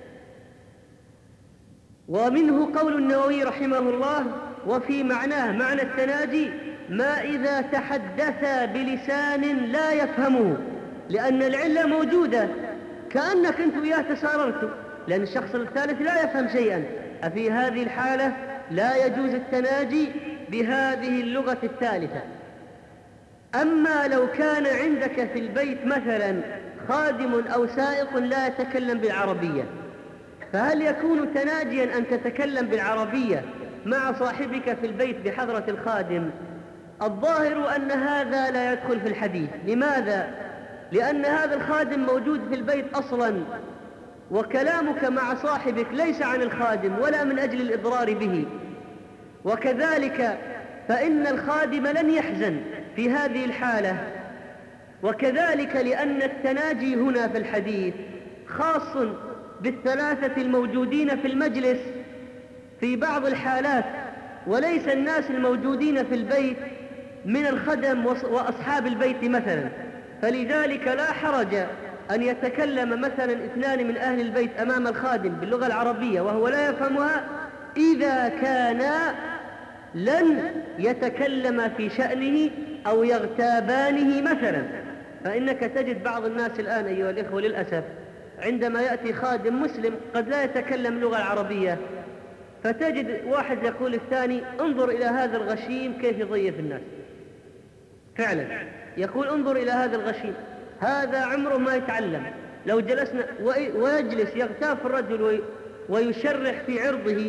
ومنه قول النووي رحمه الله: وفي معنى التناجي ما إذا تحدثا بلسان لا يفهمه، لأن العلة موجودة، كأنك أنت وياه تساررتوا، لأن الشخص الثالث لا يفهم شيئا. ففي هذه الحالة لا يجوز التناجي بهذه اللغة الثالثة. أما لو كان عندك في البيت مثلا خادم أو سائق لا يتكلم بالعربية، فهل يكون تناجيا أن تتكلم بالعربية مع صاحبك في البيت بحضرة الخادم؟ الظاهر أن هذا لا يدخل في الحديث. لماذا؟ لأن هذا الخادم موجود في البيت أصلا، وكلامك مع صاحبك ليس عن الخادم ولا من أجل الإضرار به. وكذلك فإن الخادم لن يحزن في هذه الحالة. وكذلك لأن التناجي هنا في الحديث خاص بالثلاثة الموجودين في المجلس في بعض الحالات، وليس الناس الموجودين في البيت من الخدم وأصحاب البيت مثلا. فلذلك لا حرج أن يتكلم مثلا 2 من أهل البيت أمام الخادم باللغة العربية وهو لا يفهمها، إذا كانا لن يتكلم في شأنه أو يغتابانه مثلا. فإنك تجد بعض الناس الآن أيها الإخوة للأسف عندما يأتي خادم مسلم قد لا يتكلم اللغة العربية، فتجد واحد يقول الثاني: انظر إلى هذا الغشيم كيف يضيف الناس. فعلا يقول: انظر إلى هذا الغشيم، هذا عمره ما يتعلم. لو جلسنا ويجلس يغتاب الرجل ويشرح في عرضه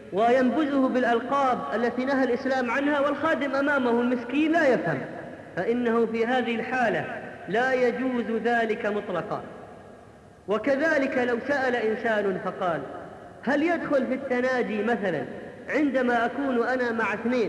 وينبذه بالألقاب التي نهى الإسلام عنها، والخادم أمامه المسكين لا يفهم، فإنه في هذه الحالة لا يجوز ذلك مطلقا. وكذلك لو سأل إنسان فقال: هل يدخل في التناجي مثلا عندما أكون أنا مع اثنين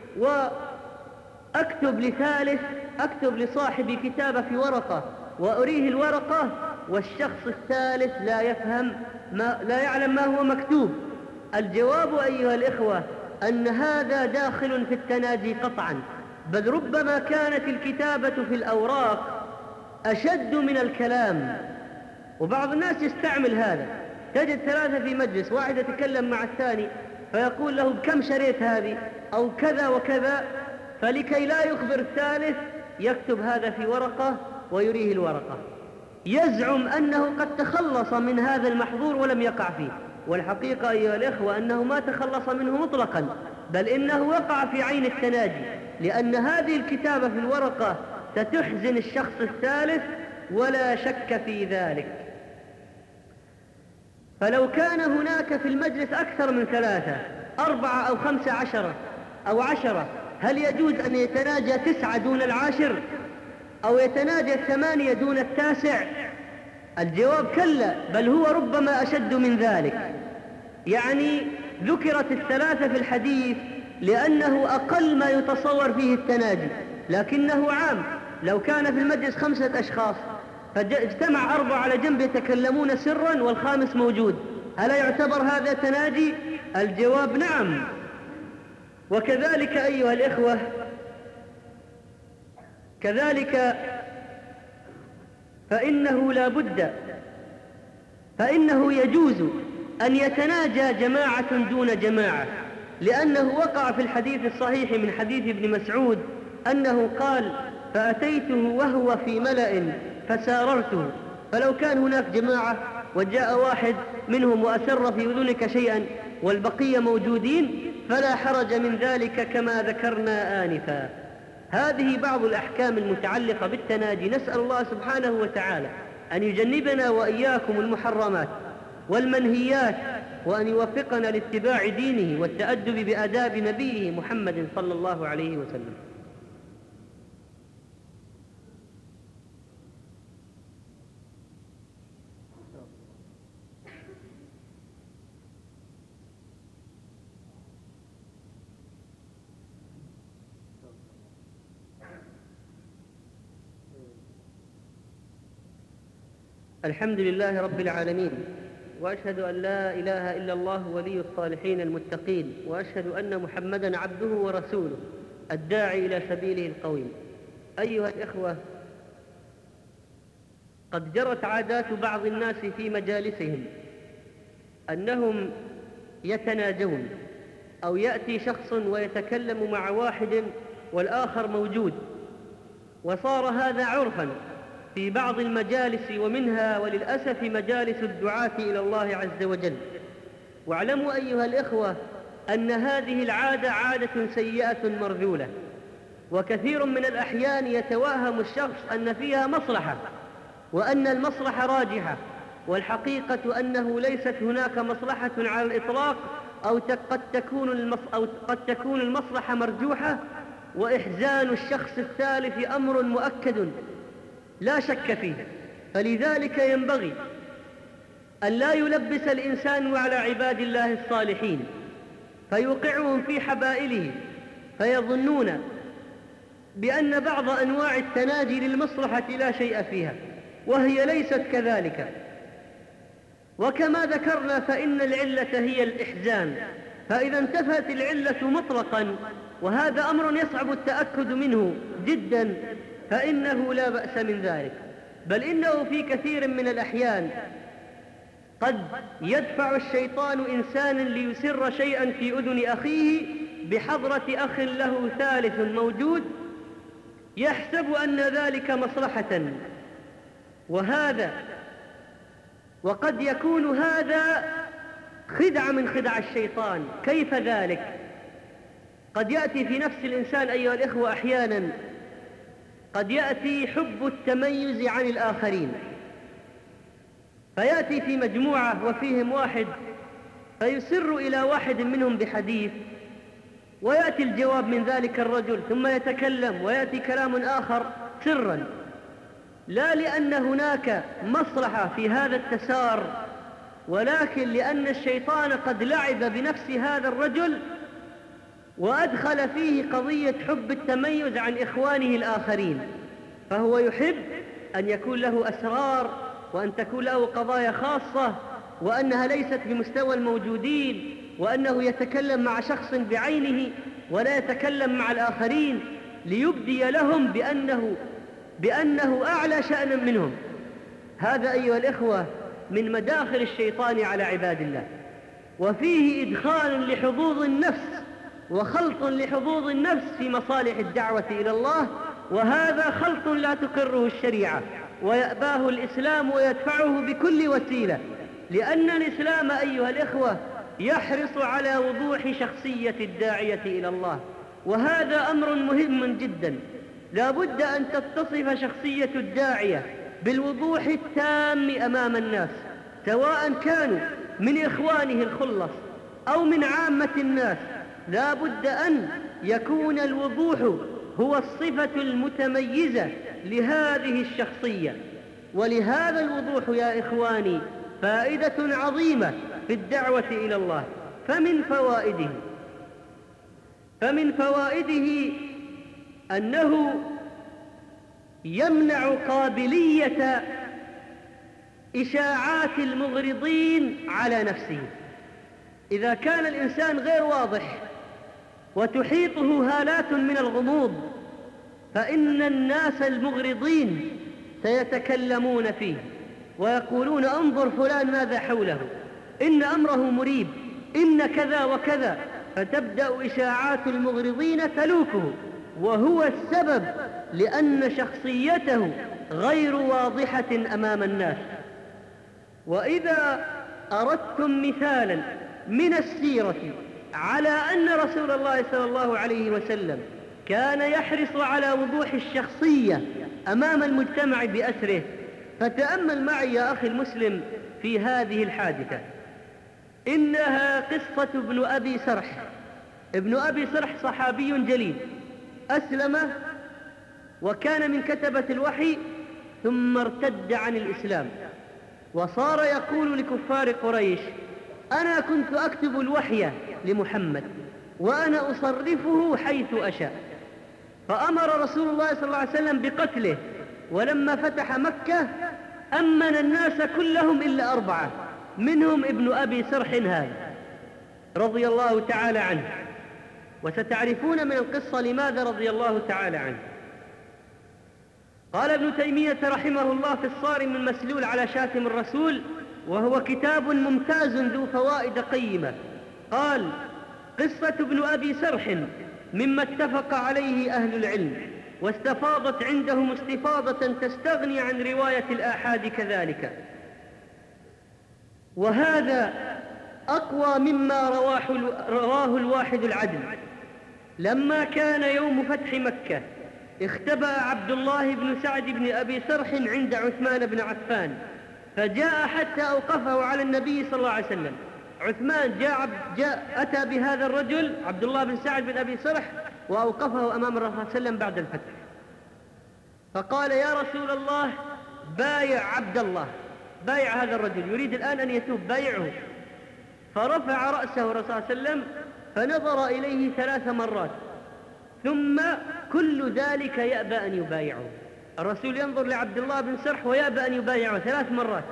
وأكتب لثالث، أكتب لصاحبي كتابة في ورقة وأريه الورقة والشخص الثالث لا يفهم لا يعلم ما هو مكتوب؟ الجواب أيها الإخوة أن هذا داخل في التناجي قطعا، بل ربما كانت الكتابة في الأوراق أشد من الكلام. وبعض الناس يستعمل هذا، تجد ثلاثة في مجلس، واحد يتكلم مع الثاني فيقول له: بكم شريت هذه أو كذا وكذا، فلكي لا يخبر الثالث يكتب هذا في ورقة ويريه الورقة، يزعم أنه قد تخلص من هذا المحظور ولم يقع فيه، والحقيقة أيها الإخوة أنه ما تخلص منه مطلقا، بل إنه وقع في عين التناجي، لأن هذه الكتابة في الورقة ستحزن الشخص الثالث ولا شك في ذلك. فلو كان هناك في المجلس أكثر من 3 4 أو 15 أو 10، هل يجوز أن يتناجى 9 دون 10 أو يتناجى 8 دون 9؟ الجواب كلا، بل هو ربما أشد من ذلك. يعني ذكرت 3 في الحديث لأنه أقل ما يتصور فيه التناجي، لكنه عام. لو كان في المجلس 5 أشخاص فاجتمع 4 على جنب يتكلمون سرا والخامس موجود، هل يعتبر هذا تناجي؟ الجواب نعم. وكذلك أيها الإخوة، كذلك فإنه يجوز أن يتناجى جماعة دون جماعة، لأنه وقع في الحديث الصحيح من حديث ابن مسعود أنه قال: فأتيته وهو في ملأ فساررته. فلو كان هناك جماعة وجاء واحد منهم وأسر في أذنك شيئا والبقية موجودين فلا حرج من ذلك كما ذكرنا آنفا. هذه بعض الأحكام المتعلقة بالتناجي. نسأل الله سبحانه وتعالى أن يجنبنا وإياكم المحرمات والمنهيات، وأن يوفقنا لاتباع دينه والتأدب بآداب نبيه محمد صلى الله عليه وسلم. الحمد لله رب العالمين، وأشهد أن لا إله إلا الله ولي الصالحين المتقين، وأشهد أن محمدًا عبده ورسوله الداعي إلى سبيله القويم. أيها الإخوة، قد جرت عادات بعض الناس في مجالسهم أنهم يتناجون، أو يأتي شخص ويتكلم مع واحد والآخر موجود، وصار هذا عرفاً في بعض المجالس، ومنها وللأسف مجالس الدعاة إلى الله عز وجل. واعلموا أيها الإخوة أن هذه العادة عادة سيئة مرذولة، وكثير من الأحيان يتوهم الشخص أن فيها مصلحة وأن المصلحة راجحة، والحقيقة أنه ليست هناك مصلحة على الإطلاق، أو قد تكون المصلحة مرجوحة، وإحزان الشخص الثالث أمر مؤكد لا شك فيه. فلذلك ينبغي أن لا يلبس الإنسان على عباد الله الصالحين فيوقعهم في حبائله، فيظنون بأن بعض أنواع التناجي للمصلحة لا شيء فيها، وهي ليست كذلك. وكما ذكرنا فإن العلة هي الإحزان، فإذا انتفت العلة مطلقا، وهذا أمر يصعب التأكد منه جدا، فإنه لا بأس من ذلك. بل إنه في كثير من الأحيان قد يدفع الشيطان إنسانا ليسر شيئا في أذن أخيه بحضرة أخ له ثالث موجود، يحسب أن ذلك مصلحة، وقد يكون هذا خدعة من خدع الشيطان. كيف ذلك؟ قد يأتي في نفس الإنسان أيها الإخوة أحيانا، قد يأتي حب التميز عن الآخرين، فيأتي في مجموعة وفيهم واحد فيسر إلى واحد منهم بحديث، ويأتي الجواب من ذلك الرجل، ثم يتكلم ويأتي كلام آخر سرا، لا لأن هناك مصلحة في هذا التسار، ولكن لأن الشيطان قد لعب بنفس هذا الرجل وأدخل فيه قضية حب التميز عن إخوانه الآخرين، فهو يحب أن يكون له أسرار، وأن تكون له قضايا خاصة، وأنها ليست بمستوى الموجودين، وأنه يتكلم مع شخص بعينه ولا يتكلم مع الآخرين، ليبدي لهم بأنه أعلى شأنا منهم. هذا أيها الإخوة من مداخل الشيطان على عباد الله، وفيه إدخال لحظوظ النفس وخلط لحظوظ النفس في مصالح الدعوة إلى الله، وهذا خلط لا تقره الشريعة ويأباه الإسلام ويدفعه بكل وسيلة، لأن الإسلام أيها الإخوة يحرص على وضوح شخصية الداعية إلى الله، وهذا أمر مهم جدا. لا بد أن تتصف شخصية الداعية بالوضوح التام أمام الناس، سواء كانوا من إخوانه الخلص أو من عامة الناس. لا بد أن يكون الوضوح هو الصفة المتميزة لهذه الشخصية. ولهذا الوضوح يا إخواني فائدة عظيمة في الدعوة إلى الله. فمن فوائده أنه يمنع قابلية إشاعات المغرضين على نفسه. إذا كان الإنسان غير واضح وتحيطه هالات من الغموض، فإن الناس المغرضين سيتكلمون فيه ويقولون انظر فلان ماذا حوله، إن أمره مريب، إن كذا وكذا، فتبدأ إشاعات المغرضين تلوكه، وهو السبب لأن شخصيته غير واضحة أمام الناس. وإذا أردتم مثالا من السيرة على أن رسول الله صلى الله عليه وسلم كان يحرص على وضوح الشخصية أمام المجتمع بأسره، فتأمل معي يا أخي المسلم في هذه الحادثة. إنها قصة ابن أبي سرح. ابن أبي سرح صحابي جليل، أسلم وكان من كتبة الوحي، ثم ارتد عن الإسلام وصار يقول لكفار قريش أنا كنت أكتب الوحي لمحمد وأنا أصرفه حيث أشاء. فأمر رسول الله صلى الله عليه وسلم بقتله، ولما فتح مكة أمن الناس كلهم إلا 4، منهم ابن أبي سرح هذا رضي الله تعالى عنه، وستعرفون من القصة لماذا رضي الله تعالى عنه. قال ابن تيمية رحمه الله في الصارم المسلول على شاتم الرسول، وهو كتاب ممتاز ذو فوائد قيمة، قال قصة ابن أبي سرح مما اتفق عليه أهل العلم، واستفاضت عندهم استفاضة تستغني عن رواية الآحاد كذلك، وهذا أقوى مما رواه الواحد العدل. لما كان يوم فتح مكة اختبأ عبد الله بن سعد بن أبي سرح عند عثمان بن عفان، فجاء حتى أوقفه على النبي صلى الله عليه وسلم. عثمان أتى بهذا الرجل عبد الله بن سعد بن أبي سرح وأوقفه أمام الرسول صلى الله عليه وسلم بعد الفتح، فقال يا رسول الله بايع عبد الله، بايع هذا الرجل يريد الآن أن يتوب، بايعه. فرفع رأسه الرسول صلى الله عليه وسلم فنظر إليه 3 مرات، ثم كل ذلك يأبى أن يبايعه. الرسول ينظر لعبد الله بن سرح ويأبى أن يبايعه 3 مرات،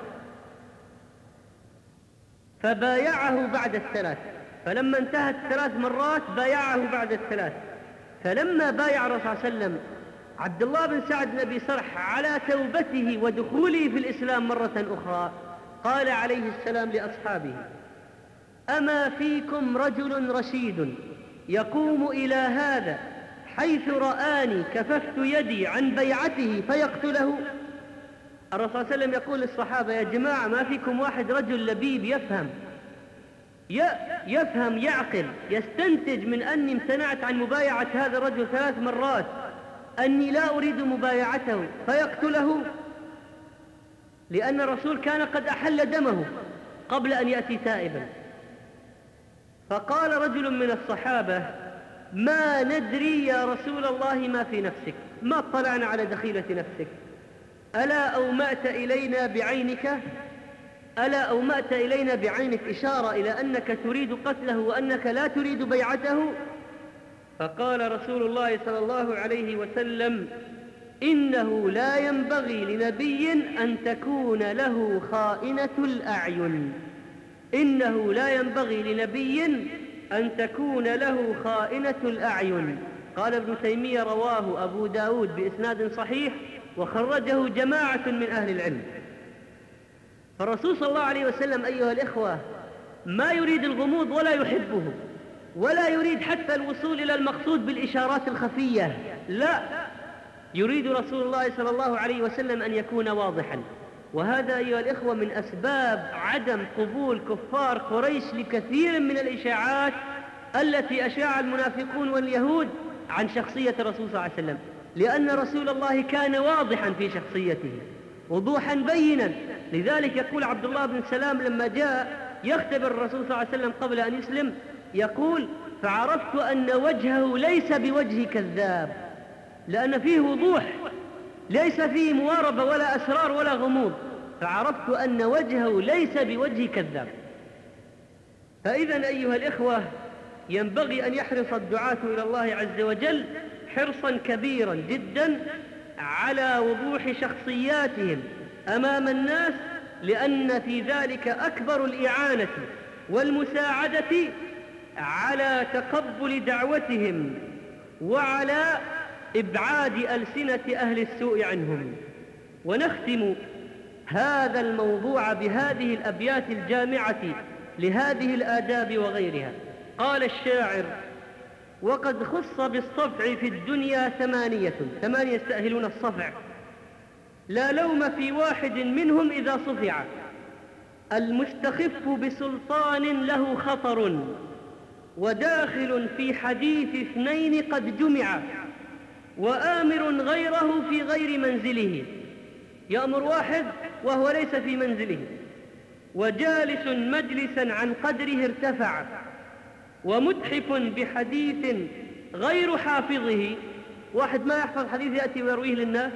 فبايعه بعد ال3، فلما انتهت 3 مرات بايعه بعد ال3. فلما بايع الرسول صلى الله عليه وسلم عبد الله بن سعد بن أبي سرح على توبته ودخوله في الإسلام مرة أخرى، قال عليه السلام لأصحابه أما فيكم رجل رشيد يقوم إلى هذا حيث رآني كففت يدي عن بيعته فيقتله؟ الرسول صلى الله عليه وسلم يقول للصحابة يا جماعة ما فيكم واحد رجل لبيب يفهم يعقل يستنتج من أني امتنعت عن مبايعة هذا الرجل 3 مرات أني لا أريد مبايعته فيقتله؟ لأن الرسول كان قد أحل دمه قبل أن يأتي تائبا. فقال رجل من الصحابة: ما ندري يا رسول الله ما في نفسك، ما اطلعنا على دخيلة نفسك، ألا أومأت إلينا بعينك إشارة إلى أنك تريد قتله وأنك لا تريد بيعته؟ فقال رسول الله صلى الله عليه وسلم: إنه لا ينبغي لنبي أن تكون له خائنة الأعين. إنه لا ينبغي لنبي أن تكون له خائنة الأعين. قال ابن تيمية: رواه أبو داود بإسناد صحيح وخرجه جماعة من أهل العلم. فالرسول صلى الله عليه وسلم أيها الإخوة ما يريد الغموض ولا يحبه، ولا يريد حتى الوصول إلى المقصود بالإشارات الخفية، لا، يريد رسول الله صلى الله عليه وسلم أن يكون واضحا. وهذا أيها الإخوة من أسباب عدم قبول كفار قريش لكثير من الإشاعات التي أشاع المنافقون واليهود عن شخصية الرسول صلى الله عليه وسلم، لأن رسول الله كان واضحا في شخصيته وضوحا بينا. لذلك يقول عبد الله بن سلام لما جاء يختبر الرسول صلى الله عليه وسلم قبل أن يسلم، يقول: فعرفت أن وجهه ليس بوجه كذاب، لأن فيه وضوح، ليس فيه مواربة ولا أسرار ولا غموض، فعرفت أن وجهه ليس بوجه كذاب. فإذا أيها الإخوة ينبغي أن يحرص الدعاة إلى الله عز وجل حرصا كبيرا جدا على وضوح شخصياتهم أمام الناس، لأن في ذلك أكبر الإعانة والمساعدة على تقبل دعوتهم وعلى إبعاد ألسنة أهل السوء عنهم. ونختم هذا الموضوع بهذه الأبيات الجامعة لهذه الآداب وغيرها. قال الشاعر: وقد خص بالصفع في الدنيا ثمانية يستأهلون الصفع، لا لوم في واحد منهم إذا صفع. المستخف بسلطان له خطر، وداخل في حديث اثنين قد جمع، وآمر غيره في غير منزله، يأمر واحد وهو ليس في منزله، وجالس مجلسا عن قدره ارتفع، ومتحف بحديث غير حافظه، واحد ما يحفظ حديث يأتي ويرويه للناس،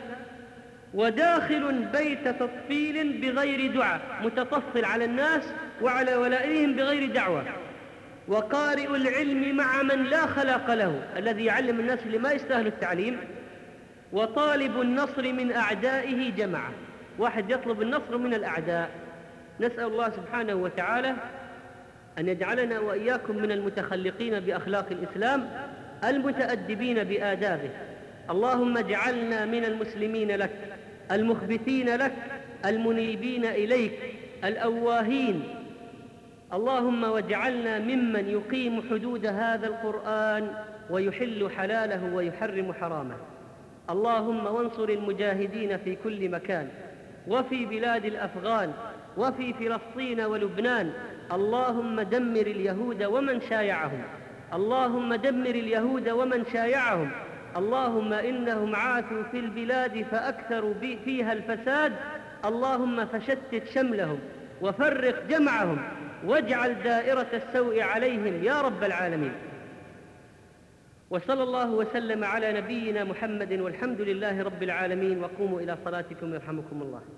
وداخل بيت تطفيل بغير دعاء، متطفل على الناس وعلى ولائهم بغير دعوة، وقارئ العلم مع من لا خلاق له، الذي يعلم الناس اللي ما يستاهل التعليم، وطالب النصر من أعدائه جمعه، واحد يطلب النصر من الأعداء. نسأل الله سبحانه وتعالى أن يجعلنا وإياكم من المتخلقين بأخلاق الإسلام المتأدبين بآدابه. اللهم اجعلنا من المسلمين لك المخبتين لك المنيبين إليك الأواهين. اللهم واجعلنا ممن يقيم حدود هذا القرآن ويحل حلاله ويحرم حرامه. اللهم وانصر المجاهدين في كل مكان، وفي بلاد الأفغان، وفي فلسطين ولبنان. اللهم دمر اليهود ومن شايعهم، اللهم دمر اليهود ومن شايعهم. اللهم إنهم عاثوا في البلاد فأكثروا فيها الفساد، اللهم فشتت شملهم وفرق جمعهم واجعل دائرة السوء عليهم يا رب العالمين. وصلى الله وسلم على نبينا محمد، والحمد لله رب العالمين. وقوموا إلى صلاتكم يرحمكم الله.